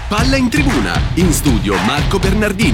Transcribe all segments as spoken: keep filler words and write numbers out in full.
Palla in tribuna, in studio Marco Bernardini.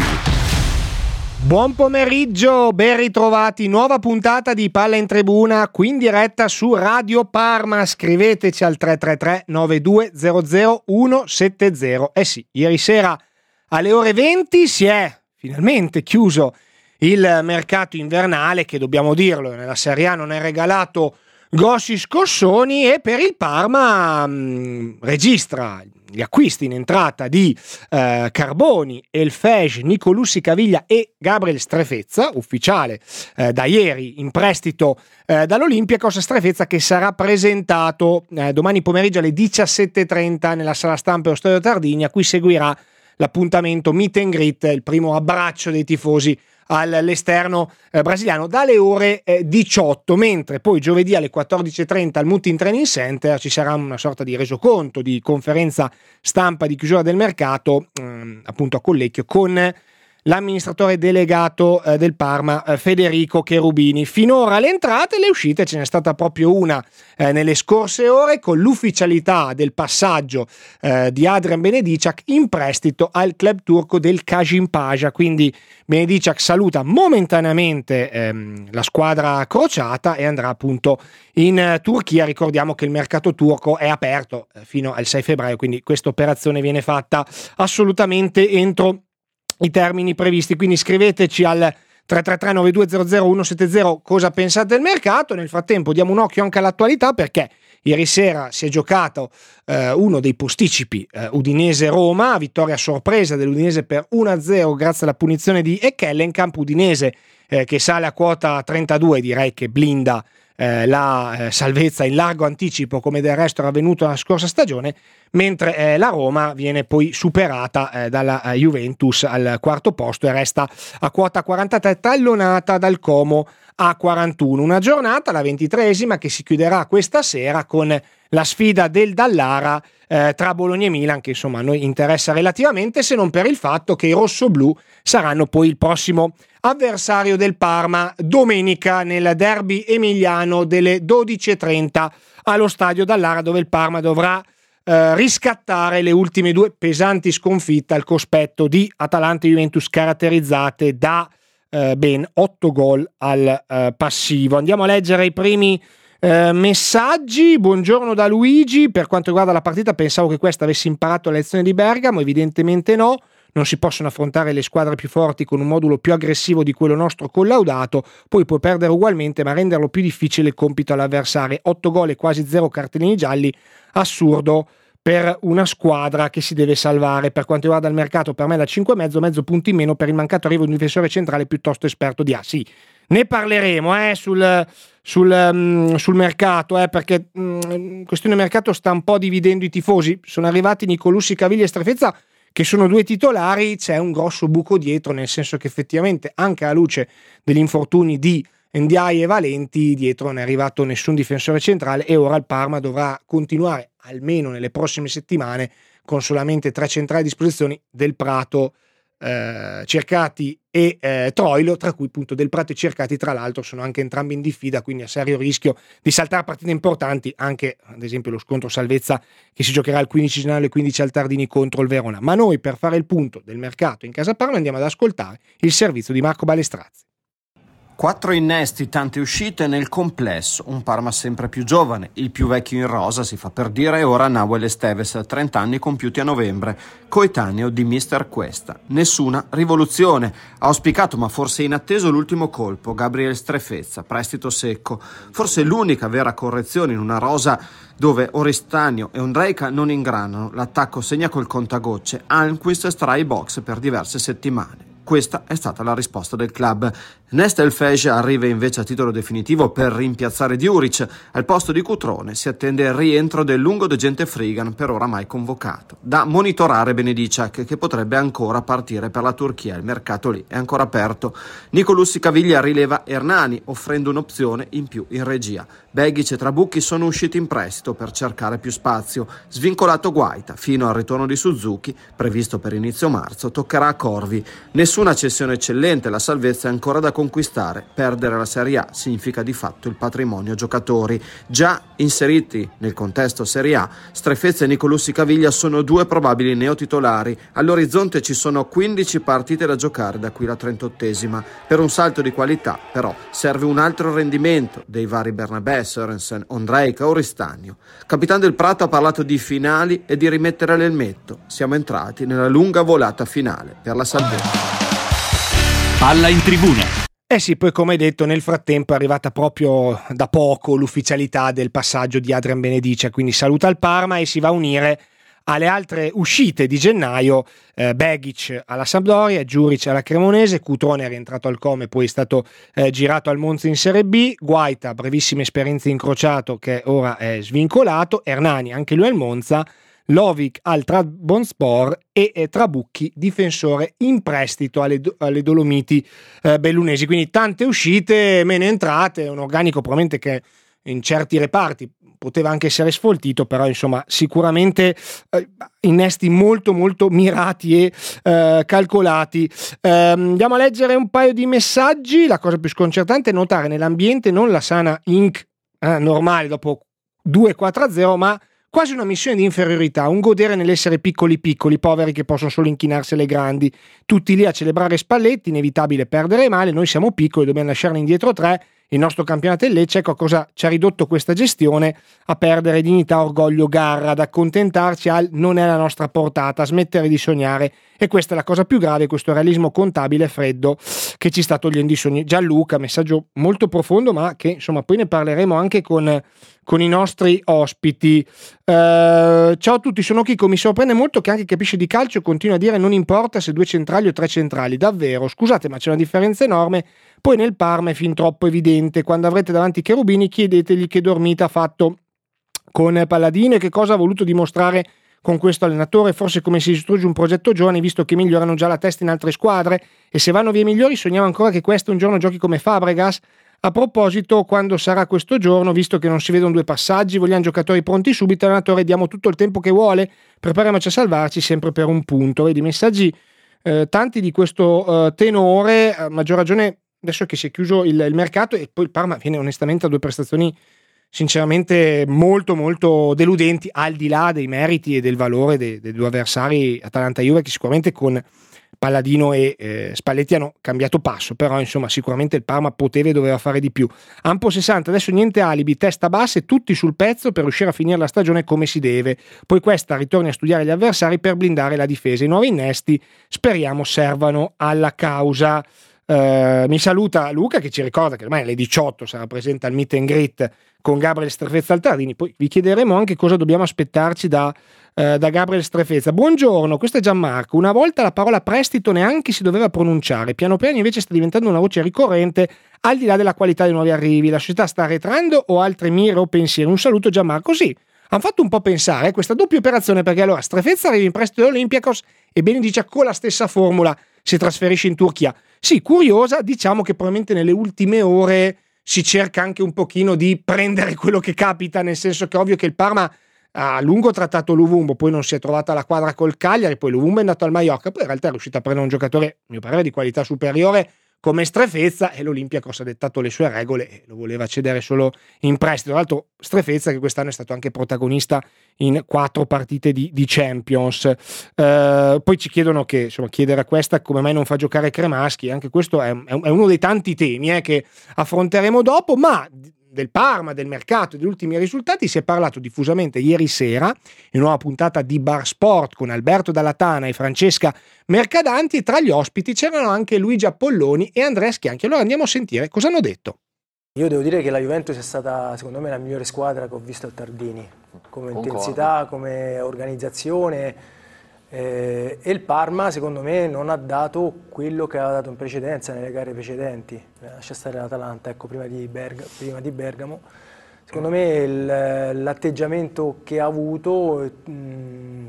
Buon pomeriggio, ben ritrovati, nuova puntata di Palla in Tribuna, qui in diretta su Radio Parma. Scriveteci al tre tre tre nove due zero zero uno sette zero. Eh sì, ieri sera alle ore venti si è finalmente chiuso il mercato invernale, che dobbiamo dirlo, nella Serie A non è regalato grossi scossoni, e per il Parma mh, registra gli acquisti in entrata di eh, Carboni, Elfej, Nicolussi Caviglia e Gabriel Strefezza, ufficiale eh, da ieri in prestito eh, dall'Olympiacos. Strefezza che sarà presentato eh, domani pomeriggio alle diciassette e trenta nella sala stampa dello Stadio Tardigna. Qui seguirà l'appuntamento meet and greet, il primo abbraccio dei tifosi all'esterno eh, brasiliano dalle ore eh, diciotto, mentre poi giovedì alle quattordici e trenta al Mutin Training Center ci sarà una sorta di resoconto, di conferenza stampa di chiusura del mercato, ehm, appunto a Collecchio, con l'amministratore delegato eh, del Parma, eh, Federico Cherubini. Finora le entrate e le uscite ce n'è stata proprio una eh, nelle scorse ore, con l'ufficialità del passaggio eh, di Adrian Benediciak in prestito al club turco del Kasımpaşa. Quindi Benediciak saluta momentaneamente ehm, la squadra crociata e andrà appunto in uh, Turchia. Ricordiamo che il mercato turco è aperto eh, fino al sei febbraio, quindi questa operazione viene fatta assolutamente entro i termini previsti. Quindi scriveteci al tre tre tre nove due zero zero uno sette zero cosa pensate del mercato. Nel frattempo diamo un occhio anche all'attualità, perché ieri sera si è giocato eh, uno dei posticipi eh, Udinese-Roma, vittoria sorpresa dell'Udinese per uno a zero grazie alla punizione di Ekkelenkamp. Udinese eh, che sale a quota trentadue, direi che blinda Eh, la eh, salvezza in largo anticipo, come del resto era avvenuto la scorsa stagione, mentre eh, la Roma viene poi superata eh, dalla eh, Juventus al quarto posto e resta a quota quarantatré, tallonata dal Como a quarantuno. Una giornata, la ventitreesima, che si chiuderà questa sera con la sfida del Dallara eh, tra Bologna e Milan, che insomma a noi interessa relativamente, se non per il fatto che i rossoblù saranno poi il prossimo avversario del Parma domenica nel derby emiliano delle dodici e trenta allo stadio Dallara, dove il Parma dovrà eh, riscattare le ultime due pesanti sconfitte al cospetto di Atalanta e Juventus, caratterizzate da eh, ben otto gol al eh, passivo. Andiamo a leggere i primi eh, messaggi. Buongiorno da Luigi. Per quanto riguarda la partita, pensavo che questa avesse imparato la lezione di Bergamo, evidentemente no. Non si possono affrontare le squadre più forti con un modulo più aggressivo di quello nostro collaudato, poi puoi perdere ugualmente, ma renderlo più difficile il compito all'avversario. otto gol e quasi zero cartellini gialli, assurdo per una squadra che si deve salvare. Per quanto riguarda il mercato, per me da cinque e mezzo, mezzo punto in meno per il mancato arrivo di un difensore centrale piuttosto esperto di A. Sì, ne parleremo eh, sul, sul, um, sul mercato, eh, perché um, questione mercato sta un po' dividendo i tifosi. Sono arrivati Nicolussi Caviglia e Strefezza, che sono due titolari. C'è un grosso buco dietro, nel senso che effettivamente, anche alla luce degli infortuni di Ndiaye e Valenti, dietro non è arrivato nessun difensore centrale, e ora il Parma dovrà continuare almeno nelle prossime settimane con solamente tre centrali a disposizione, Del Prato, eh, Cercati e eh, Troilo, tra cui appunto Del Prato e Cercati tra l'altro sono anche entrambi in diffida, quindi a serio rischio di saltare partite importanti, anche ad esempio lo scontro salvezza che si giocherà il quindici gennaio alle quindici al Tardini contro il Verona. Ma noi, per fare il punto del mercato in casa Parma, andiamo ad ascoltare il servizio di Marco Balestrazzi. Quattro innesti, tante uscite nel complesso, un Parma sempre più giovane, il più vecchio in rosa si fa per dire ora Nahuel Esteves, trenta anni compiuti a novembre, coetaneo di mister Cuesta. Nessuna rivoluzione, ha auspicato ma forse inatteso l'ultimo colpo, Gabriel Strefezza, prestito secco, forse l'unica vera correzione in una rosa dove Oristagno e Ondrejka non ingranano, l'attacco segna col contagocce, Almqvist starà ai box per diverse settimane. Questa è stata la risposta del club. Nest Elfej arriva invece a titolo definitivo per rimpiazzare Djuric. Al posto di Cutrone si attende il rientro del lungo degente Frigan, per ora mai convocato. Da monitorare Benediciak, che potrebbe ancora partire per la Turchia. Il mercato lì è ancora aperto. Nicolussi Caviglia rileva Hernani, offrendo un'opzione in più in regia. Begic e Trabucchi sono usciti in prestito per cercare più spazio. Svincolato Guaita, fino al ritorno di Suzuki, previsto per inizio marzo, toccherà a Corvi. Nessuna cessione eccellente, la salvezza è ancora da conquistare. Perdere la Serie A significa di fatto il patrimonio giocatori. Già inseriti nel contesto Serie A, Strefezza e Nicolussi Caviglia sono due probabili neotitolari. All'orizzonte ci sono quindici partite da giocare, da qui la trentottesima. Per un salto di qualità, però, serve un altro rendimento dei vari Bernabé, Sørensen, Ondrejka o Ristagno. Capitan del Prato ha parlato di finali e di rimettere l'elmetto. Siamo entrati nella lunga volata finale per la salvezza. Palla in tribuna. Eh sì, poi come hai detto, nel frattempo è arrivata proprio da poco l'ufficialità del passaggio di Adrian Benedice, quindi saluta il Parma e si va a unire alle altre uscite di gennaio, eh, Begic alla Sampdoria, Djuric alla Cremonese, Cutrone è rientrato al Como e poi è stato eh, girato al Monza in Serie B, Guaita, brevissime esperienze incrociato che ora è svincolato, Hernani anche lui al Monza, Lovic al Trabzonspor e eh, Trabucchi difensore in prestito alle, alle Dolomiti eh, bellunesi, quindi tante uscite, meno entrate, un organico probabilmente che in certi reparti poteva anche essere sfoltito, però insomma sicuramente eh, innesti molto molto mirati e eh, calcolati. Eh, andiamo a leggere un paio di messaggi. La cosa più sconcertante è notare nell'ambiente non la sana Inc eh, normale dopo due quattro a zero, ma quasi una missione di inferiorità, un godere nell'essere piccoli piccoli, poveri che possono solo inchinarsi alle grandi, tutti lì a celebrare Spalletti, inevitabile perdere male, noi siamo piccoli, dobbiamo lasciarne indietro tre, il nostro campionato è il Lecce, ecco cosa ci ha ridotto questa gestione, a perdere dignità, orgoglio, garra, ad accontentarci al non è la nostra portata, a smettere di sognare, e questa è la cosa più grave, questo realismo contabile freddo che ci sta togliendo i sogni. Gianluca, messaggio molto profondo, ma che insomma poi ne parleremo anche con, con i nostri ospiti. Uh, ciao a tutti, sono Chico, mi sorprende molto che anche chi capisce di calcio continua a dire non importa se due centrali o tre centrali, davvero, scusate ma c'è una differenza enorme. Poi nel Parma è fin troppo evidente, quando avrete davanti i cherubini chiedetegli che dormita ha fatto con Palladino e che cosa ha voluto dimostrare con questo allenatore, forse come si distrugge un progetto giovane visto che migliorano già la testa in altre squadre, e se vanno via i migliori sogniamo ancora che questo un giorno giochi come Fabregas. A proposito, quando sarà questo giorno, visto che non si vedono due passaggi, vogliamo giocatori pronti subito, allenatore diamo tutto il tempo che vuole, prepariamoci a salvarci sempre per un punto. Vedi, messaggi eh, tanti di questo eh, tenore, a maggior ragione adesso che si è chiuso il, il mercato, e poi il Parma viene onestamente a due prestazioni sinceramente molto molto deludenti, al di là dei meriti e del valore dei, dei due avversari Atalanta e Juve, che sicuramente con Palladino e eh, Spalletti hanno cambiato passo, però insomma sicuramente il Parma poteva e doveva fare di più. Ampo sessanta, adesso niente alibi, testa bassa e tutti sul pezzo per riuscire a finire la stagione come si deve, poi questa ritorni a studiare gli avversari per blindare la difesa. I nuovi innesti speriamo servano alla causa. Uh, mi saluta Luca che ci ricorda che ormai alle diciotto sarà presente al meet and greet con Gabriel Strefezza al Tardini, poi vi chiederemo anche cosa dobbiamo aspettarci da, uh, da Gabriel Strefezza. Buongiorno, questo è Gianmarco. Una volta la parola prestito neanche si doveva pronunciare, piano piano invece sta diventando una voce ricorrente al di là della qualità dei nuovi arrivi. La società sta arretrando o altre mire o pensieri? Un saluto Gianmarco. Sì, hanno fatto un po' pensare questa doppia operazione, perché allora Strefezza arriva in prestito all'Olympiakos e Benedice con la stessa formula si trasferisce in Turchia. Sì, curiosa, diciamo che probabilmente nelle ultime ore si cerca anche un pochino di prendere quello che capita, nel senso che è ovvio che il Parma ha a lungo trattato Luvumbo, poi non si è trovata la quadra col Cagliari, poi Luvumbo è andato al Mallorca, poi in realtà è riuscito a prendere un giocatore, a mio parere, di qualità superiore come Strefezza, e l'Olympiakos ha dettato le sue regole e lo voleva cedere solo in prestito. Tra l'altro Strefezza che quest'anno è stato anche protagonista in quattro partite di, di Champions. Uh, poi ci chiedono che, insomma, chiedere a questa come mai non fa giocare Cremaschi, anche questo è, è uno dei tanti temi eh, che affronteremo dopo, ma del Parma, del mercato, degli ultimi risultati si è parlato diffusamente ieri sera in una nuova puntata di Bar Sport con Alberto Dallatana e Francesca Mercadanti, e tra gli ospiti c'erano anche Luigi Appolloni e Andrea Schianchi. Allora andiamo a sentire cosa hanno detto. Io devo dire che la Juventus è stata secondo me la migliore squadra che ho visto al Tardini, come Concordo. intensità, come organizzazione, eh, e il Parma secondo me non ha dato quello che aveva dato in precedenza nelle gare precedenti. Lascia stare l'Atalanta, ecco, prima di, Berg- prima di Bergamo. Secondo me il, l'atteggiamento che ha avuto mh,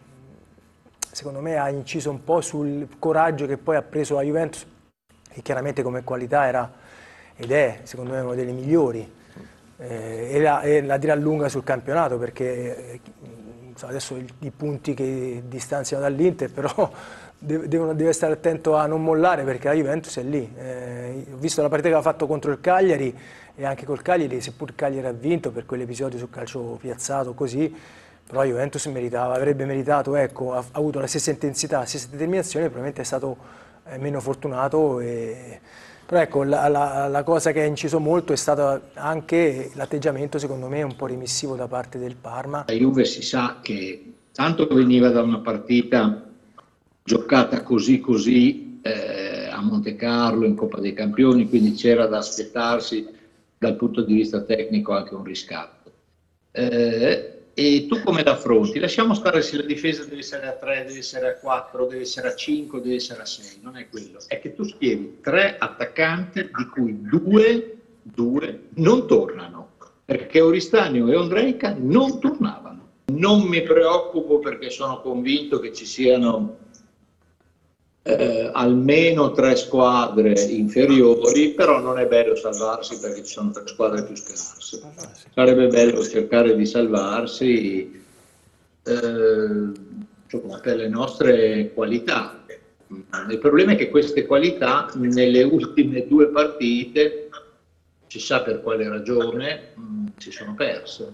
secondo me ha inciso un po' sul coraggio che poi ha preso la Juventus, che chiaramente come qualità era ed è secondo me uno delle migliori, eh, e, la, e la dirà lunga sul campionato, perché eh, adesso i, i punti che distanziano dall'Inter, però deve, devono, deve stare attento a non mollare, perché la Juventus è lì. Eh, ho visto la partita che aveva fatto contro il Cagliari, e anche col Cagliari, seppur il Cagliari ha vinto per quell'episodio sul calcio piazzato così, però Juventus meritava, avrebbe meritato, ecco, ha, ha avuto la stessa intensità, la stessa determinazione, probabilmente è stato eh, meno fortunato. E... Però ecco, la, la, la cosa che ha inciso molto è stato anche l'atteggiamento, secondo me, un po' remissivo da parte del Parma. La Juve si sa che tanto veniva da una partita giocata così così eh, a Monte Carlo in Coppa dei Campioni, quindi c'era da aspettarsi dal punto di vista tecnico anche un riscatto. Eh, E tu come l'affronti? Lasciamo stare se la difesa deve essere a tre, deve essere a quattro, deve essere a cinque, deve essere a sei, non è quello. È che tu schieri tre attaccanti di cui due, due non tornano, perché Oristagno e Ondrejka non tornavano. Non mi preoccupo perché sono convinto che ci siano eh, almeno tre squadre inferiori, però non è bello salvarsi perché ci sono tre squadre più scarse. Sarebbe bello cercare di salvarsi eh, per le nostre qualità. Il problema è che queste qualità nelle ultime due partite, si sa per quale ragione, mh, si sono perse.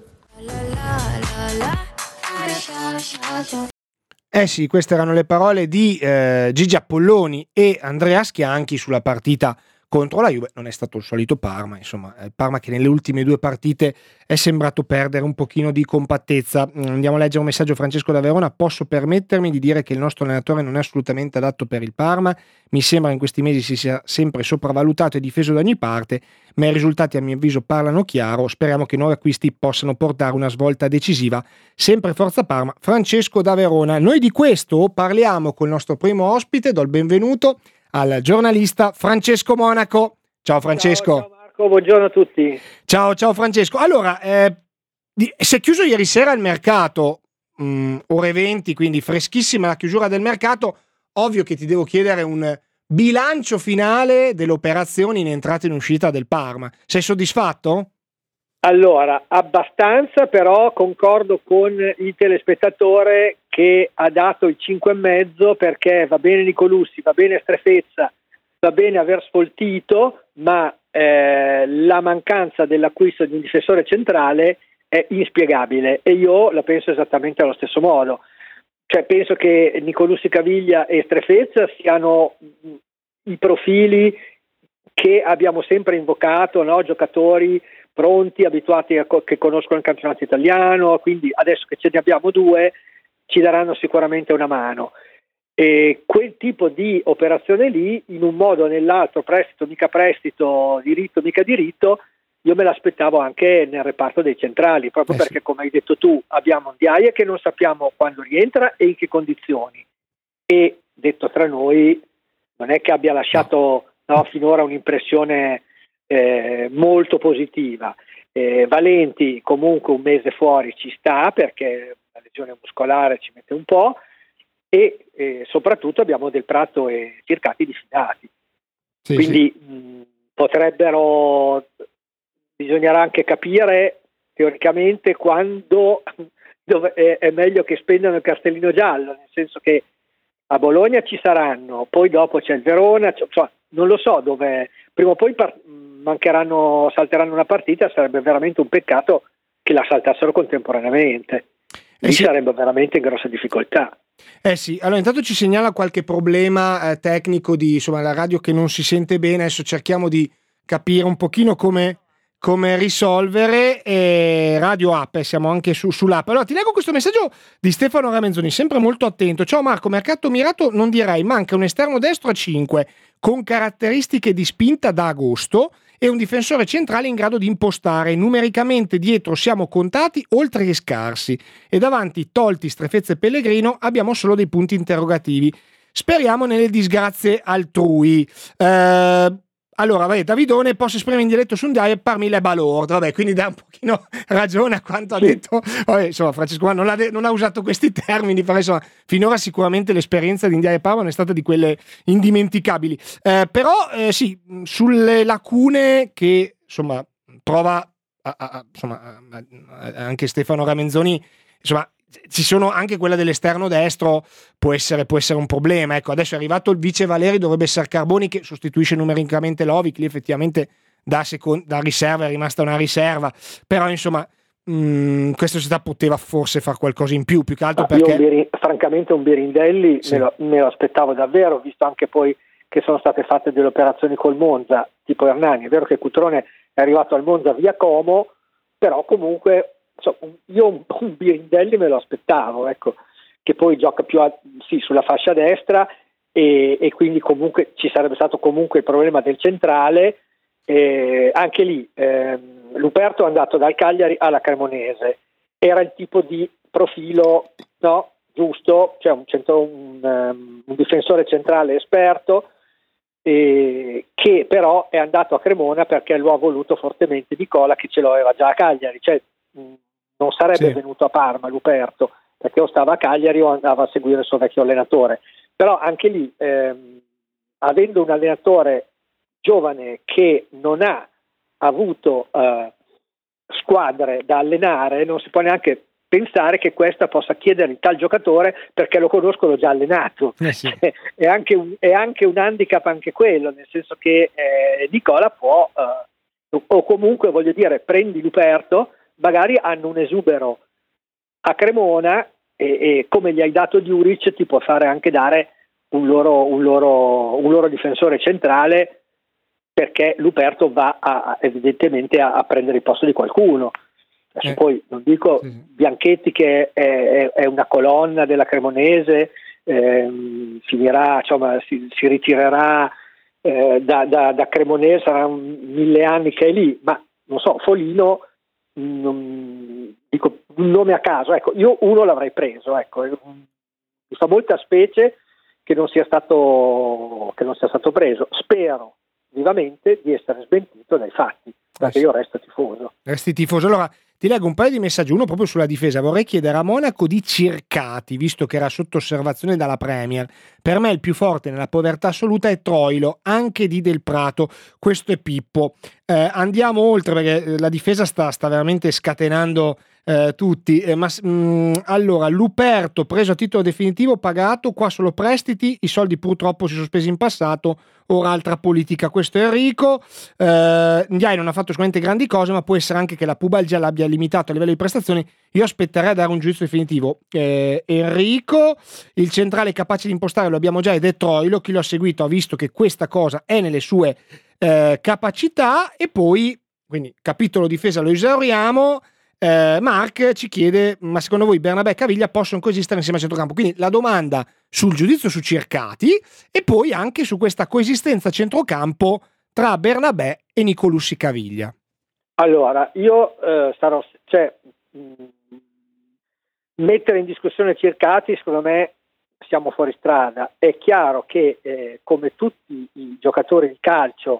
Eh sì, queste erano le parole di eh, Gigi Appolloni e Andrea Schianchi sulla partita contro la Juve. Non è stato il solito Parma, insomma, il Parma che nelle ultime due partite è sembrato perdere un pochino di compattezza. Andiamo a leggere un messaggio. Francesco da Verona: posso permettermi di dire che il nostro allenatore non è assolutamente adatto per il Parma, mi sembra che in questi mesi si sia sempre sopravvalutato e difeso da ogni parte, ma i risultati a mio avviso parlano chiaro. Speriamo che nuovi acquisti possano portare una svolta decisiva. Sempre forza Parma. Francesco da Verona. Noi di questo parliamo col nostro primo ospite. Do il benvenuto al giornalista Francesco Monaco. Ciao Francesco. Ciao, ciao Marco, buongiorno a tutti. Ciao, ciao Francesco. Allora, eh, si è chiuso ieri sera il mercato, mh, ore venti, quindi freschissima la chiusura del mercato. Ovvio che ti devo chiedere un bilancio finale delle operazioni in entrata e in uscita del Parma. Sei soddisfatto? Allora, abbastanza, però concordo con il telespettatore che ha dato il cinque e mezzo, perché va bene Nicolussi, va bene Strefezza, va bene aver sfoltito, ma eh, la mancanza dell'acquisto di un difensore centrale è inspiegabile, e io la penso esattamente allo stesso modo. Cioè, penso che Nicolussi, Caviglia e Strefezza siano i profili che abbiamo sempre invocato, no? Giocatori pronti, abituati a co- che conoscono il campionato italiano, quindi adesso che ce ne abbiamo due ci daranno sicuramente una mano. E quel tipo di operazione lì, in un modo o nell'altro, prestito mica prestito, diritto mica diritto, io me l'aspettavo anche nel reparto dei centrali, proprio eh sì. Perché, come hai detto tu, abbiamo un Ndiaye che non sappiamo quando rientra e in che condizioni, e detto tra noi non è che abbia lasciato no, finora un'impressione eh, molto positiva. eh, Valenti comunque un mese fuori ci sta, perché la lesione muscolare ci mette un po', e eh, soprattutto abbiamo Del Prato e Circati diffidati, sì, quindi sì. Mh, potrebbero bisognerà anche capire teoricamente quando dove è, è meglio che spendano il cartellino giallo, nel senso che a Bologna ci saranno, poi dopo c'è il Verona, cioè, non lo so dove, prima o poi par- mancheranno, salteranno una partita, sarebbe veramente un peccato che la saltassero contemporaneamente, lì eh sì. Sarebbe veramente in grossa difficoltà. Eh sì, allora intanto ci segnala qualche problema eh, tecnico di insomma la radio che non si sente bene, adesso cerchiamo di capire un pochino come come risolvere. eh, Radio App, siamo anche su, sull'app. Allora ti leggo questo messaggio di Stefano Ramenzoni, sempre molto attento. Ciao Marco, mercato mirato non direi, manca un esterno destro a cinque con caratteristiche di spinta da agosto e un difensore centrale in grado di impostare. Numericamente dietro siamo contati oltre che scarsi, e davanti, tolti Strefezza e Pellegrino, abbiamo solo dei punti interrogativi. Speriamo nelle disgrazie altrui. eh, Allora, vabbè, Davidone, posso esprimere in diretto su un Ndiaye parmi le balord, vabbè, quindi dà un pochino ragione a quanto ha detto. Vabbè, insomma, Francesco non ha, de- non ha usato questi termini, però insomma, finora sicuramente l'esperienza di Ndiaye Parma è stata di quelle indimenticabili. Eh, però, eh, sì, sulle lacune che, insomma, trova a, a, a, insomma, a, a, anche Stefano Ramenzoni, insomma, ci sono anche quella dell'esterno destro, può essere, può essere un problema. Ecco, adesso è arrivato il vice Valeri, dovrebbe essere Carboni che sostituisce numericamente Lovic, lì effettivamente da, second- da riserva è rimasta una riserva, però insomma mh, questa società poteva forse fare qualcosa in più, più che altro Ma perché io un Biri- francamente un Birindelli sì. me, lo, me lo aspettavo davvero, visto anche poi che sono state fatte delle operazioni col Monza tipo Hernani. È vero che Cutrone è arrivato al Monza via Como, però comunque insomma, io un, un Birindelli me lo aspettavo, ecco, che poi gioca più a, sì, sulla fascia destra e, e quindi comunque ci sarebbe stato comunque il problema del centrale. Eh, anche lì eh, Luperto è andato dal Cagliari alla Cremonese, era il tipo di profilo, no, giusto, cioè un, centro, un, um, un difensore centrale esperto, eh, che però è andato a Cremona perché lo ha voluto fortemente Nicola, che ce l'aveva già a Cagliari, cioè mh, non sarebbe sì. venuto a Parma Luperto, perché o stava a Cagliari o andava a seguire il suo vecchio allenatore. Però anche lì ehm, avendo un allenatore giovane che non ha avuto eh, squadre da allenare, non si può neanche pensare che questa possa chiedere il tal giocatore perché lo conosco, l'ho già allenato. Eh sì. è, anche un, è anche un handicap anche quello, nel senso che eh, Nicola può eh, o comunque voglio dire prendi Luperto, magari hanno un esubero a Cremona e, e come gli hai dato Djuric ti può fare anche dare un loro, un loro, un loro difensore centrale, perché Luperto va a, evidentemente a, a prendere il posto di qualcuno. Adesso eh. poi non dico sì, sì. Bianchetti che è, è, è una colonna della Cremonese, ehm, finirà, insomma, si, si ritirerà eh, da, da, da Cremonese, sarà un, mille anni che è lì, ma non so, Folino, non, dico un nome a caso, ecco, io uno l'avrei preso, ecco, mi fa molta specie che non sia stato che non sia stato preso. Spero vivamente di essere smentito dai fatti, perché io resto tifoso. Resti tifoso. Allora ti leggo un paio di messaggi, uno proprio sulla difesa. Vorrei chiedere a Monaco di Circati, visto che era sotto osservazione dalla Premier. Per me il più forte nella povertà assoluta è Troilo, anche di Del Prato. Questo è Pippo. Eh, andiamo oltre perché la difesa sta, sta veramente scatenando eh, tutti. Eh, ma, mh, allora, Luperto preso a titolo definitivo, pagato, qua solo prestiti, i soldi purtroppo si sono sospesi in passato, ora altra politica. Questo è Enrico. eh, Ndiaye non ha fatto sicuramente grandi cose, ma può essere anche che la Pubalgia l'abbia limitato a livello di prestazioni. Io aspetterei a dare un giudizio definitivo. eh, Enrico, il centrale capace di impostare lo abbiamo già ed è Troilo. Chi lo ha seguito ha visto che questa cosa è nelle sue eh, capacità. E poi, quindi capitolo difesa lo esauriamo. Eh, Mark ci chiede: ma secondo voi Bernabé e Caviglia possono coesistere insieme a centrocampo? Quindi la domanda sul giudizio su Circati e poi anche su questa coesistenza centrocampo tra Bernabé e Nicolussi Caviglia. Allora io eh, sarò cioè mh, mettere in discussione Circati, secondo me siamo fuori strada. È chiaro che eh, come tutti i giocatori di calcio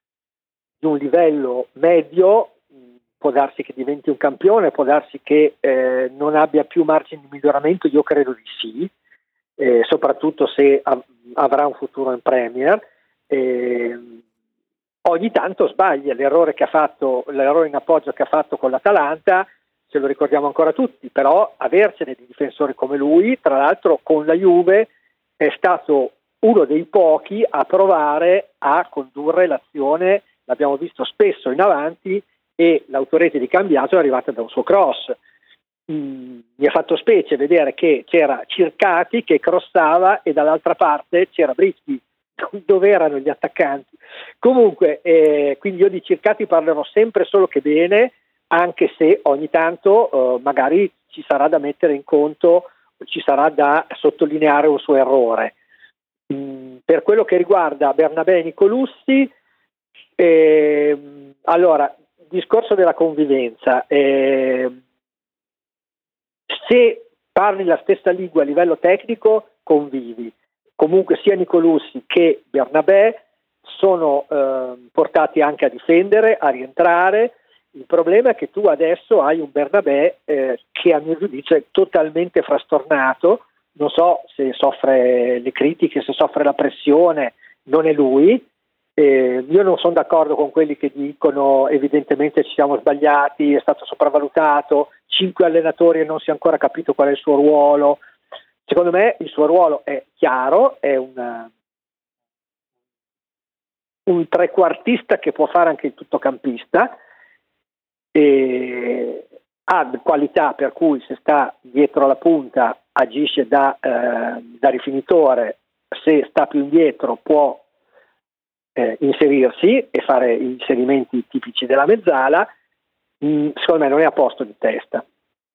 di un livello medio, può darsi che diventi un campione, può darsi che eh, non abbia più margini di miglioramento, io credo di sì, eh, soprattutto se av- avrà un futuro in Premier. Eh, ogni tanto sbaglia, l'errore che ha fatto, l'errore in appoggio che ha fatto con l'Atalanta, ce lo ricordiamo ancora tutti, però avercene di difensori come lui, tra l'altro con la Juve, è stato uno dei pochi a provare a condurre l'azione, l'abbiamo visto spesso in avanti, e l'autorete di Cambiaso è arrivata da un suo cross. Mm, mi ha fatto specie vedere che c'era Circati che crossava e dall'altra parte c'era Brischi, dove erano gli attaccanti. Comunque, eh, quindi io di Circati parlerò sempre solo che bene, anche se ogni tanto eh, magari ci sarà da mettere in conto, ci sarà da sottolineare un suo errore. Mm, per quello che riguarda Bernabé e Nicolussi, eh, allora discorso della convivenza, eh, se parli la stessa lingua a livello tecnico convivi, comunque sia Nicolussi che Bernabé sono eh, portati anche a difendere, a rientrare. Il problema è che tu adesso hai un Bernabé eh, che a mio giudizio è totalmente frastornato, non so se soffre le critiche, se soffre la pressione, non è lui, Eh, io non sono d'accordo con quelli che dicono evidentemente ci siamo sbagliati, è stato sopravvalutato, cinque allenatori e non si è ancora capito qual è il suo ruolo. Secondo me il suo ruolo è chiaro, è un, un trequartista che può fare anche il tuttocampista, e ha qualità per cui se sta dietro la punta agisce da, eh, da rifinitore, se sta più indietro può eh, inserirsi e fare gli inserimenti tipici della mezzala. Mm, secondo me non è a posto di testa.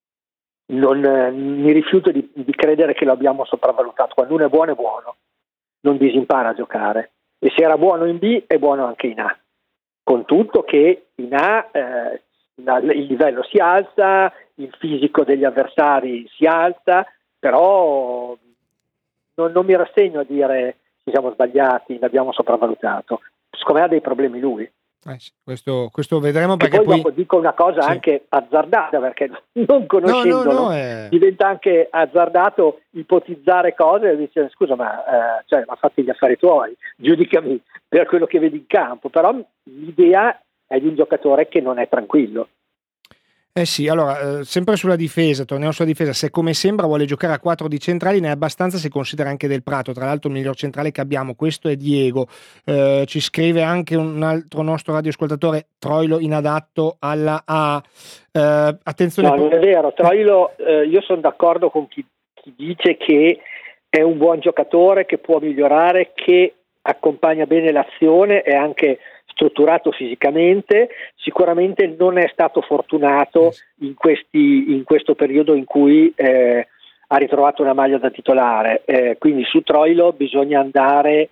Non, eh, mi rifiuto di, di credere che lo abbiamo sopravvalutato. Quando uno è buono è buono, non disimpara a giocare, e se era buono in B è buono anche in A, con tutto che in A eh, il livello si alza, il fisico degli avversari si alza, però non, non mi rassegno a dire ci siamo sbagliati, l'abbiamo sopravvalutato. Secondo me ha dei problemi lui. Eh sì, questo, questo vedremo, che perché poi, poi dopo dico una cosa sì. anche azzardata, perché non conoscendolo no, no, no, è... diventa anche azzardato ipotizzare cose e dice scusa ma, eh, cioè, ma fatti gli affari tuoi, giudicami per quello che vedi in campo, però l'idea è di un giocatore che non è tranquillo. Eh sì, allora, eh, sempre sulla difesa, torniamo sulla difesa, se come sembra vuole giocare a quattro di centrali ne è abbastanza, se considera anche Del Prato, tra l'altro il miglior centrale che abbiamo, questo è Diego. Eh, ci scrive anche un altro nostro radioascoltatore, Troilo inadatto alla A. Eh, attenzione. No, non è vero, Troilo, eh, io sono d'accordo con chi, chi dice che è un buon giocatore, che può migliorare, che accompagna bene l'azione e anche strutturato fisicamente, sicuramente non è stato fortunato in, questi, in questo periodo in cui eh, ha ritrovato una maglia da titolare, eh, quindi su Troilo bisogna andare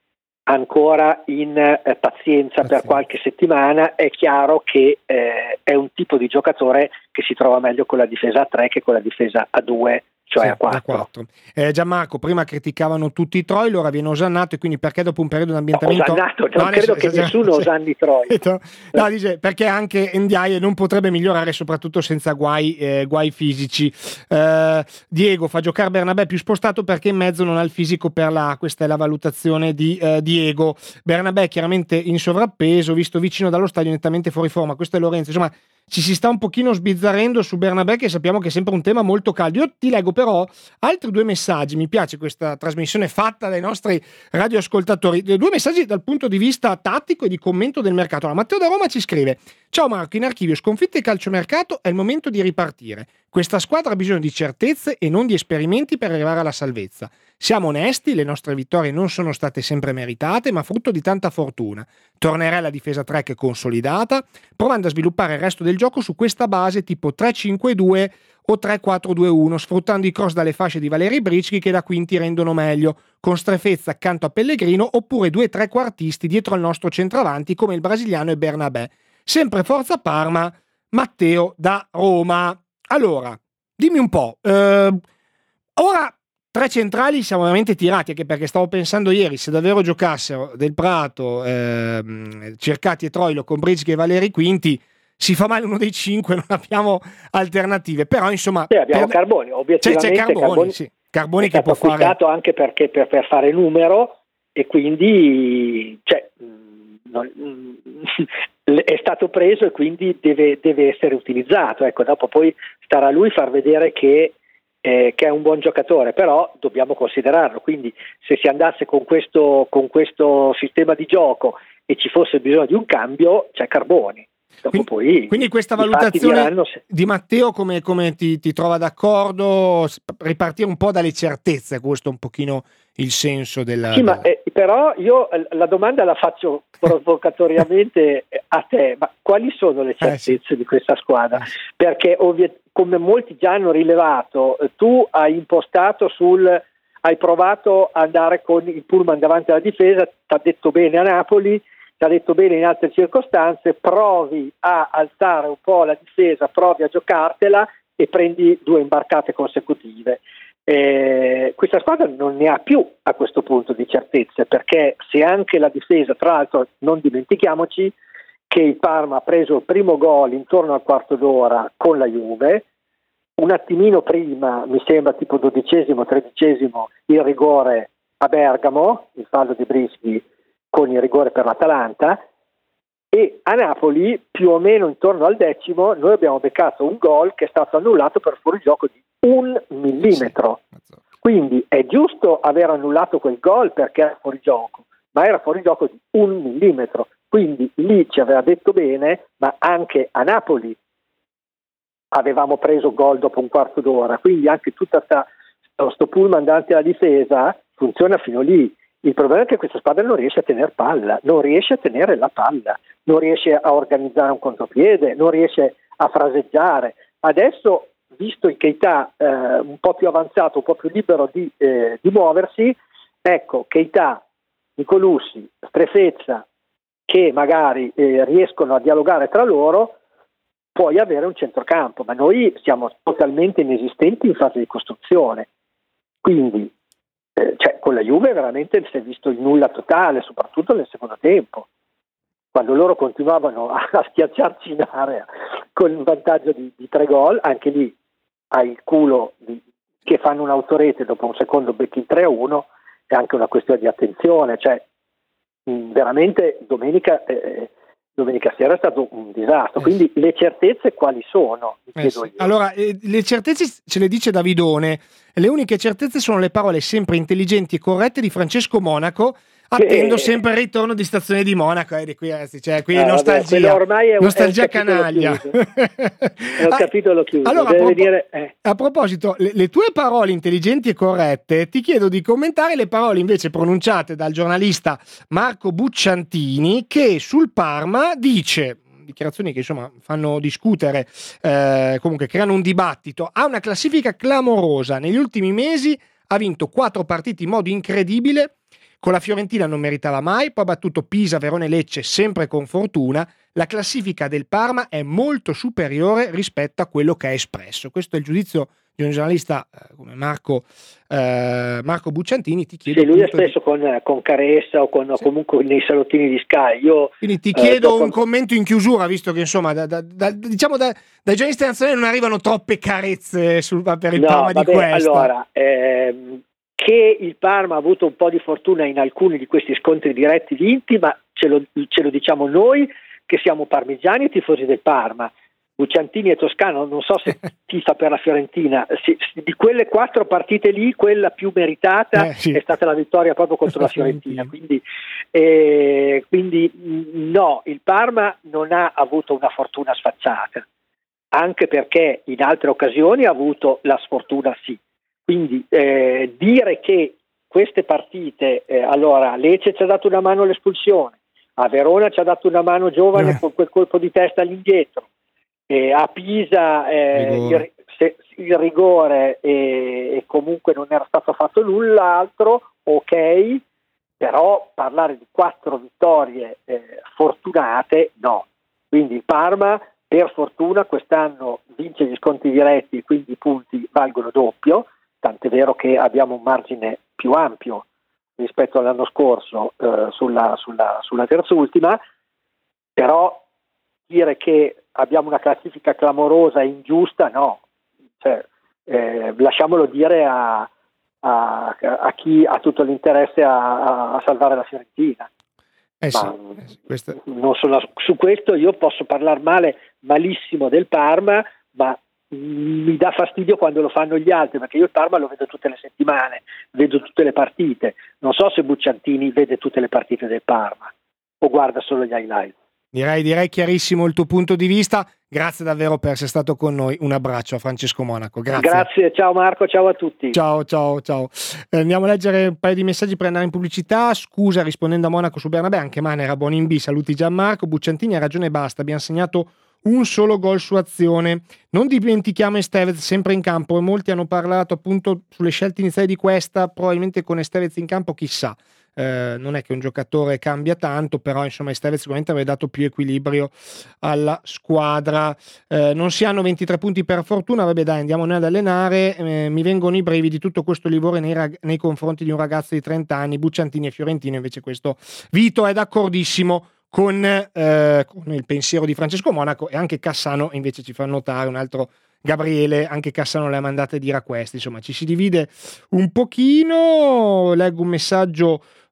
ancora in eh, pazienza, pazienza per qualche settimana. È chiaro che eh, è un tipo di giocatore che si trova meglio con la difesa a tre che con la difesa a due, cioè sì, a quattro. Eh, Gianmarco, prima criticavano tutti i Troilo, ora viene osannato, e quindi perché dopo un periodo di ambientamento... No, osannato, non no, credo adesso, che nessuno sì. osanni Troilo. No, dice perché anche Ndiaye non potrebbe migliorare, soprattutto senza guai, eh, guai fisici. Eh, Diego fa giocare Bernabé più spostato perché in mezzo non ha il fisico per la... Questa è la valutazione di eh, Diego. Bernabé chiaramente in sovrappeso, visto vicino dallo stadio nettamente fuori forma. Questo è Lorenzo. Insomma, ci si sta un pochino sbizzarrendo su Bernabé, che sappiamo che è sempre un tema molto caldo. Io ti leggo però altri due messaggi. Mi piace questa trasmissione fatta dai nostri radioascoltatori, due messaggi dal punto di vista tattico e di commento del mercato. Allora, Matteo da Roma ci scrive: ciao Marco, in archivio sconfitte e calciomercato, è il momento di ripartire. Questa squadra ha bisogno di certezze e non di esperimenti per arrivare alla salvezza. Siamo onesti, le nostre vittorie non sono state sempre meritate, ma frutto di tanta fortuna. Tornerà la difesa tre che è consolidata, provando a sviluppare il resto del gioco su questa base tipo tre cinque due o tre quattro due uno, sfruttando i cross dalle fasce di Valeri Bricchi che da quinti rendono meglio, con Strefezza accanto a Pellegrino, oppure due trequartisti dietro al nostro centravanti come il brasiliano e Bernabé. Sempre forza Parma, Matteo da Roma. Allora, dimmi un po', eh, ora tre centrali siamo veramente tirati, anche perché stavo pensando ieri, se davvero giocassero Del Prato, eh, Cercati e Troilo con Bricchi e Valeri Quinti, si fa male uno dei cinque, non abbiamo alternative, però insomma sì, abbiamo per... Carboni, obiettivamente c'è, c'è Carboni, Carboni, sì. Carboni è che può fare anche perché per, per fare numero, e quindi cioè, non, è stato preso e quindi deve, deve essere utilizzato. Ecco, dopo poi starà a lui far vedere che, eh, che è un buon giocatore, però dobbiamo considerarlo. Quindi se si andasse con questo, con questo sistema di gioco e ci fosse bisogno di un cambio, c'è Carboni. Quindi, poi quindi questa valutazione se... di Matteo come, come ti, ti trova d'accordo? Ripartire un po' dalle certezze, questo è un pochino il senso della... Sì, ma eh, però io la domanda la faccio provocatoriamente a te, ma quali sono le certezze eh, sì. di questa squadra? Perché ovvi- come molti già hanno rilevato, tu hai impostato sul... hai provato ad andare con il pullman davanti alla difesa, ti ha detto bene a Napoli, ti ha detto bene in altre circostanze, provi a alzare un po' la difesa, provi a giocartela e prendi due imbarcate consecutive. Eh, questa squadra non ne ha più a questo punto di certezze, perché se anche la difesa, tra l'altro non dimentichiamoci che il Parma ha preso il primo gol intorno al quarto d'ora con la Juve, un attimino prima, mi sembra tipo dodicesimo, tredicesimo, il rigore a Bergamo, il fallo di Brischi con il rigore per l'Atalanta, e a Napoli più o meno intorno al decimo noi abbiamo beccato un gol che è stato annullato per fuorigioco di un millimetro. Quindi è giusto aver annullato quel gol perché era fuorigioco, ma era fuorigioco di un millimetro. Quindi lì ci aveva detto bene, ma anche a Napoli avevamo preso gol dopo un quarto d'ora, quindi anche tutta sta, sto pullman davanti alla difesa funziona fino lì. Il problema è che questa squadra non riesce a tenere palla, non riesce a tenere la palla, non riesce a organizzare un contropiede, non riesce a fraseggiare. Adesso, visto il Keita eh, un po' più avanzato, un po' più libero di, eh, di muoversi, ecco, Keita, Nicolussi, Strefezza, che magari eh, riescono a dialogare tra loro, puoi avere un centrocampo, ma noi siamo totalmente inesistenti in fase di costruzione. Quindi eh, cioè, con la Juve veramente si è visto il nulla totale, soprattutto nel secondo tempo, quando loro continuavano a, a schiacciarci in area con un vantaggio di, di tre gol. Anche lì hai il culo di, che fanno un'autorete, dopo un secondo becchi il tre a uno, è anche una questione di attenzione, cioè mh, veramente domenica eh, domenica sera è stato un disastro. Quindi le certezze quali sono? Eh sì. Allora, eh, le certezze ce le dice Davidone, le uniche certezze sono le parole sempre intelligenti e corrette di Francesco Monaco. Attendo eh, sempre il ritorno di Stazione di Monaco, eh, di qui, ragazzi, cioè, qui ah, nostalgia, vabbè, ormai è un, nostalgia è un canaglia. È un capitolo chiuso. Allora, Deve a, propo- dire, eh. a proposito, le, le tue parole intelligenti e corrette, ti chiedo di commentare le parole invece pronunciate dal giornalista Marco Bucciantini, che sul Parma dice, dichiarazioni che insomma fanno discutere, eh, comunque creano un dibattito, ha una classifica clamorosa, negli ultimi mesi ha vinto quattro partite in modo incredibile. Con la Fiorentina non meritava mai, poi ha battuto Pisa, Verona e Lecce sempre con fortuna. La classifica del Parma è molto superiore rispetto a quello che ha espresso. Questo è il giudizio di un giornalista eh, come Marco, eh, Marco Bucciantini. Ti chiedo sì, lui è spesso di... con, con Caressa o con, sì. comunque nei salottini di Sky. Io, Quindi ti chiedo eh, un commento in chiusura, visto che insomma da, da, da, diciamo da, dai giornalisti nazionali non arrivano troppe carezze sul, per il no, Parma vabbè, di questo. Allora, ehm, che il Parma ha avuto un po' di fortuna in alcuni di questi scontri diretti vinti, ma ce lo, ce lo diciamo noi che siamo parmigiani e tifosi del Parma. Bucciantini e Toscano, non so se tifa per la Fiorentina, si, di quelle quattro partite lì, quella più meritata eh, sì. è stata la vittoria proprio contro la Fiorentina. Quindi, eh, quindi no, il Parma non ha avuto una fortuna sfacciata, anche perché in altre occasioni ha avuto la sfortuna sì. Quindi eh, dire che queste partite, eh, allora Lecce ci ha dato una mano all'espulsione, a Verona ci ha dato una mano giovane eh. con quel colpo di testa all'indietro, eh, a Pisa eh, rigore. Il, se, il rigore e, e comunque non era stato fatto null'altro, ok, però parlare di quattro vittorie eh, fortunate no. Quindi il Parma per fortuna quest'anno vince gli scontri diretti e quindi i punti valgono doppio, tant'è vero che abbiamo un margine più ampio rispetto all'anno scorso eh, sulla, sulla, sulla terzultima, però dire che abbiamo una classifica clamorosa e ingiusta no, cioè, eh, lasciamolo dire a, a, a chi ha tutto l'interesse a, a salvare la Fiorentina. Eh sì, Ma, eh sì, questa... non sono, su questo io posso parlare male, malissimo del Parma, ma mi dà fastidio quando lo fanno gli altri, perché io il Parma lo vedo tutte le settimane, vedo tutte le partite. Non so se Bucciantini vede tutte le partite del Parma o guarda solo gli highlights. Direi, direi chiarissimo il tuo punto di vista. Grazie davvero per essere stato con noi. Un abbraccio a Francesco Monaco. Grazie. Grazie, ciao Marco, ciao a tutti. Ciao, ciao, ciao. Eh, andiamo a leggere un paio di messaggi per andare in pubblicità. Scusa, rispondendo a Monaco su Bernabé, anche Mane era buono in B. Saluti Gianmarco. Bucciantini ha ragione, basta. Abbiamo segnato un solo gol su azione. Non dimentichiamo Estevez sempre in campo, e molti hanno parlato appunto sulle scelte iniziali di questa, probabilmente con Estevez in campo chissà, eh, non è che un giocatore cambia tanto, però insomma Estevez sicuramente avrebbe dato più equilibrio alla squadra. Eh, non si hanno ventitré punti per fortuna, vabbè dai, andiamo noi ad allenare. Eh, mi vengono i brividi, tutto questo livore nei, rag- nei confronti di un ragazzo di trenta anni. Bucciantini e Fiorentino invece questo Vito è d'accordissimo Con, eh, con il pensiero di Francesco Monaco, e anche Cassano invece ci fa notare, un altro Gabriele, anche Cassano le ha mandate dire a questi, insomma ci si divide un pochino. Leggo un messaggio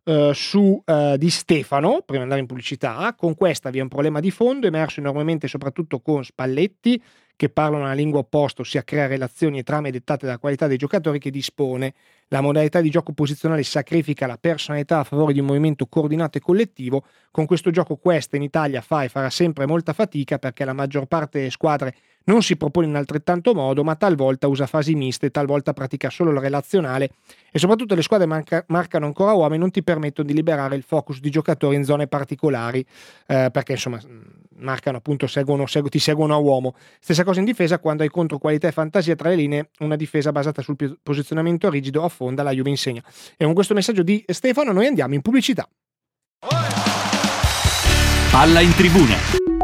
eh, su eh, Di Stefano, prima di andare in pubblicità. Con questa vi è un problema di fondo emerso enormemente soprattutto con Spalletti, che parlano una lingua opposta, ossia crea relazioni e trame dettate dalla qualità dei giocatori che dispone. La modalità di gioco posizionale sacrifica la personalità a favore di un movimento coordinato e collettivo. Con questo gioco questa in Italia fa e farà sempre molta fatica, perché la maggior parte delle squadre non si propone in altrettanto modo, ma talvolta usa fasi miste, talvolta pratica solo il relazionale, e soprattutto le squadre manca, marcano ancora uomini, non ti permettono di liberare il focus di giocatori in zone particolari, eh, perché insomma marcano appunto, seguono, seguono, ti seguono a uomo. Stessa cosa in difesa, quando hai contro qualità e fantasia tra le linee, una difesa basata sul posizionamento rigido affonda, la Juve insegna. E con questo messaggio di Stefano noi andiamo in pubblicità. Palla in tribuna.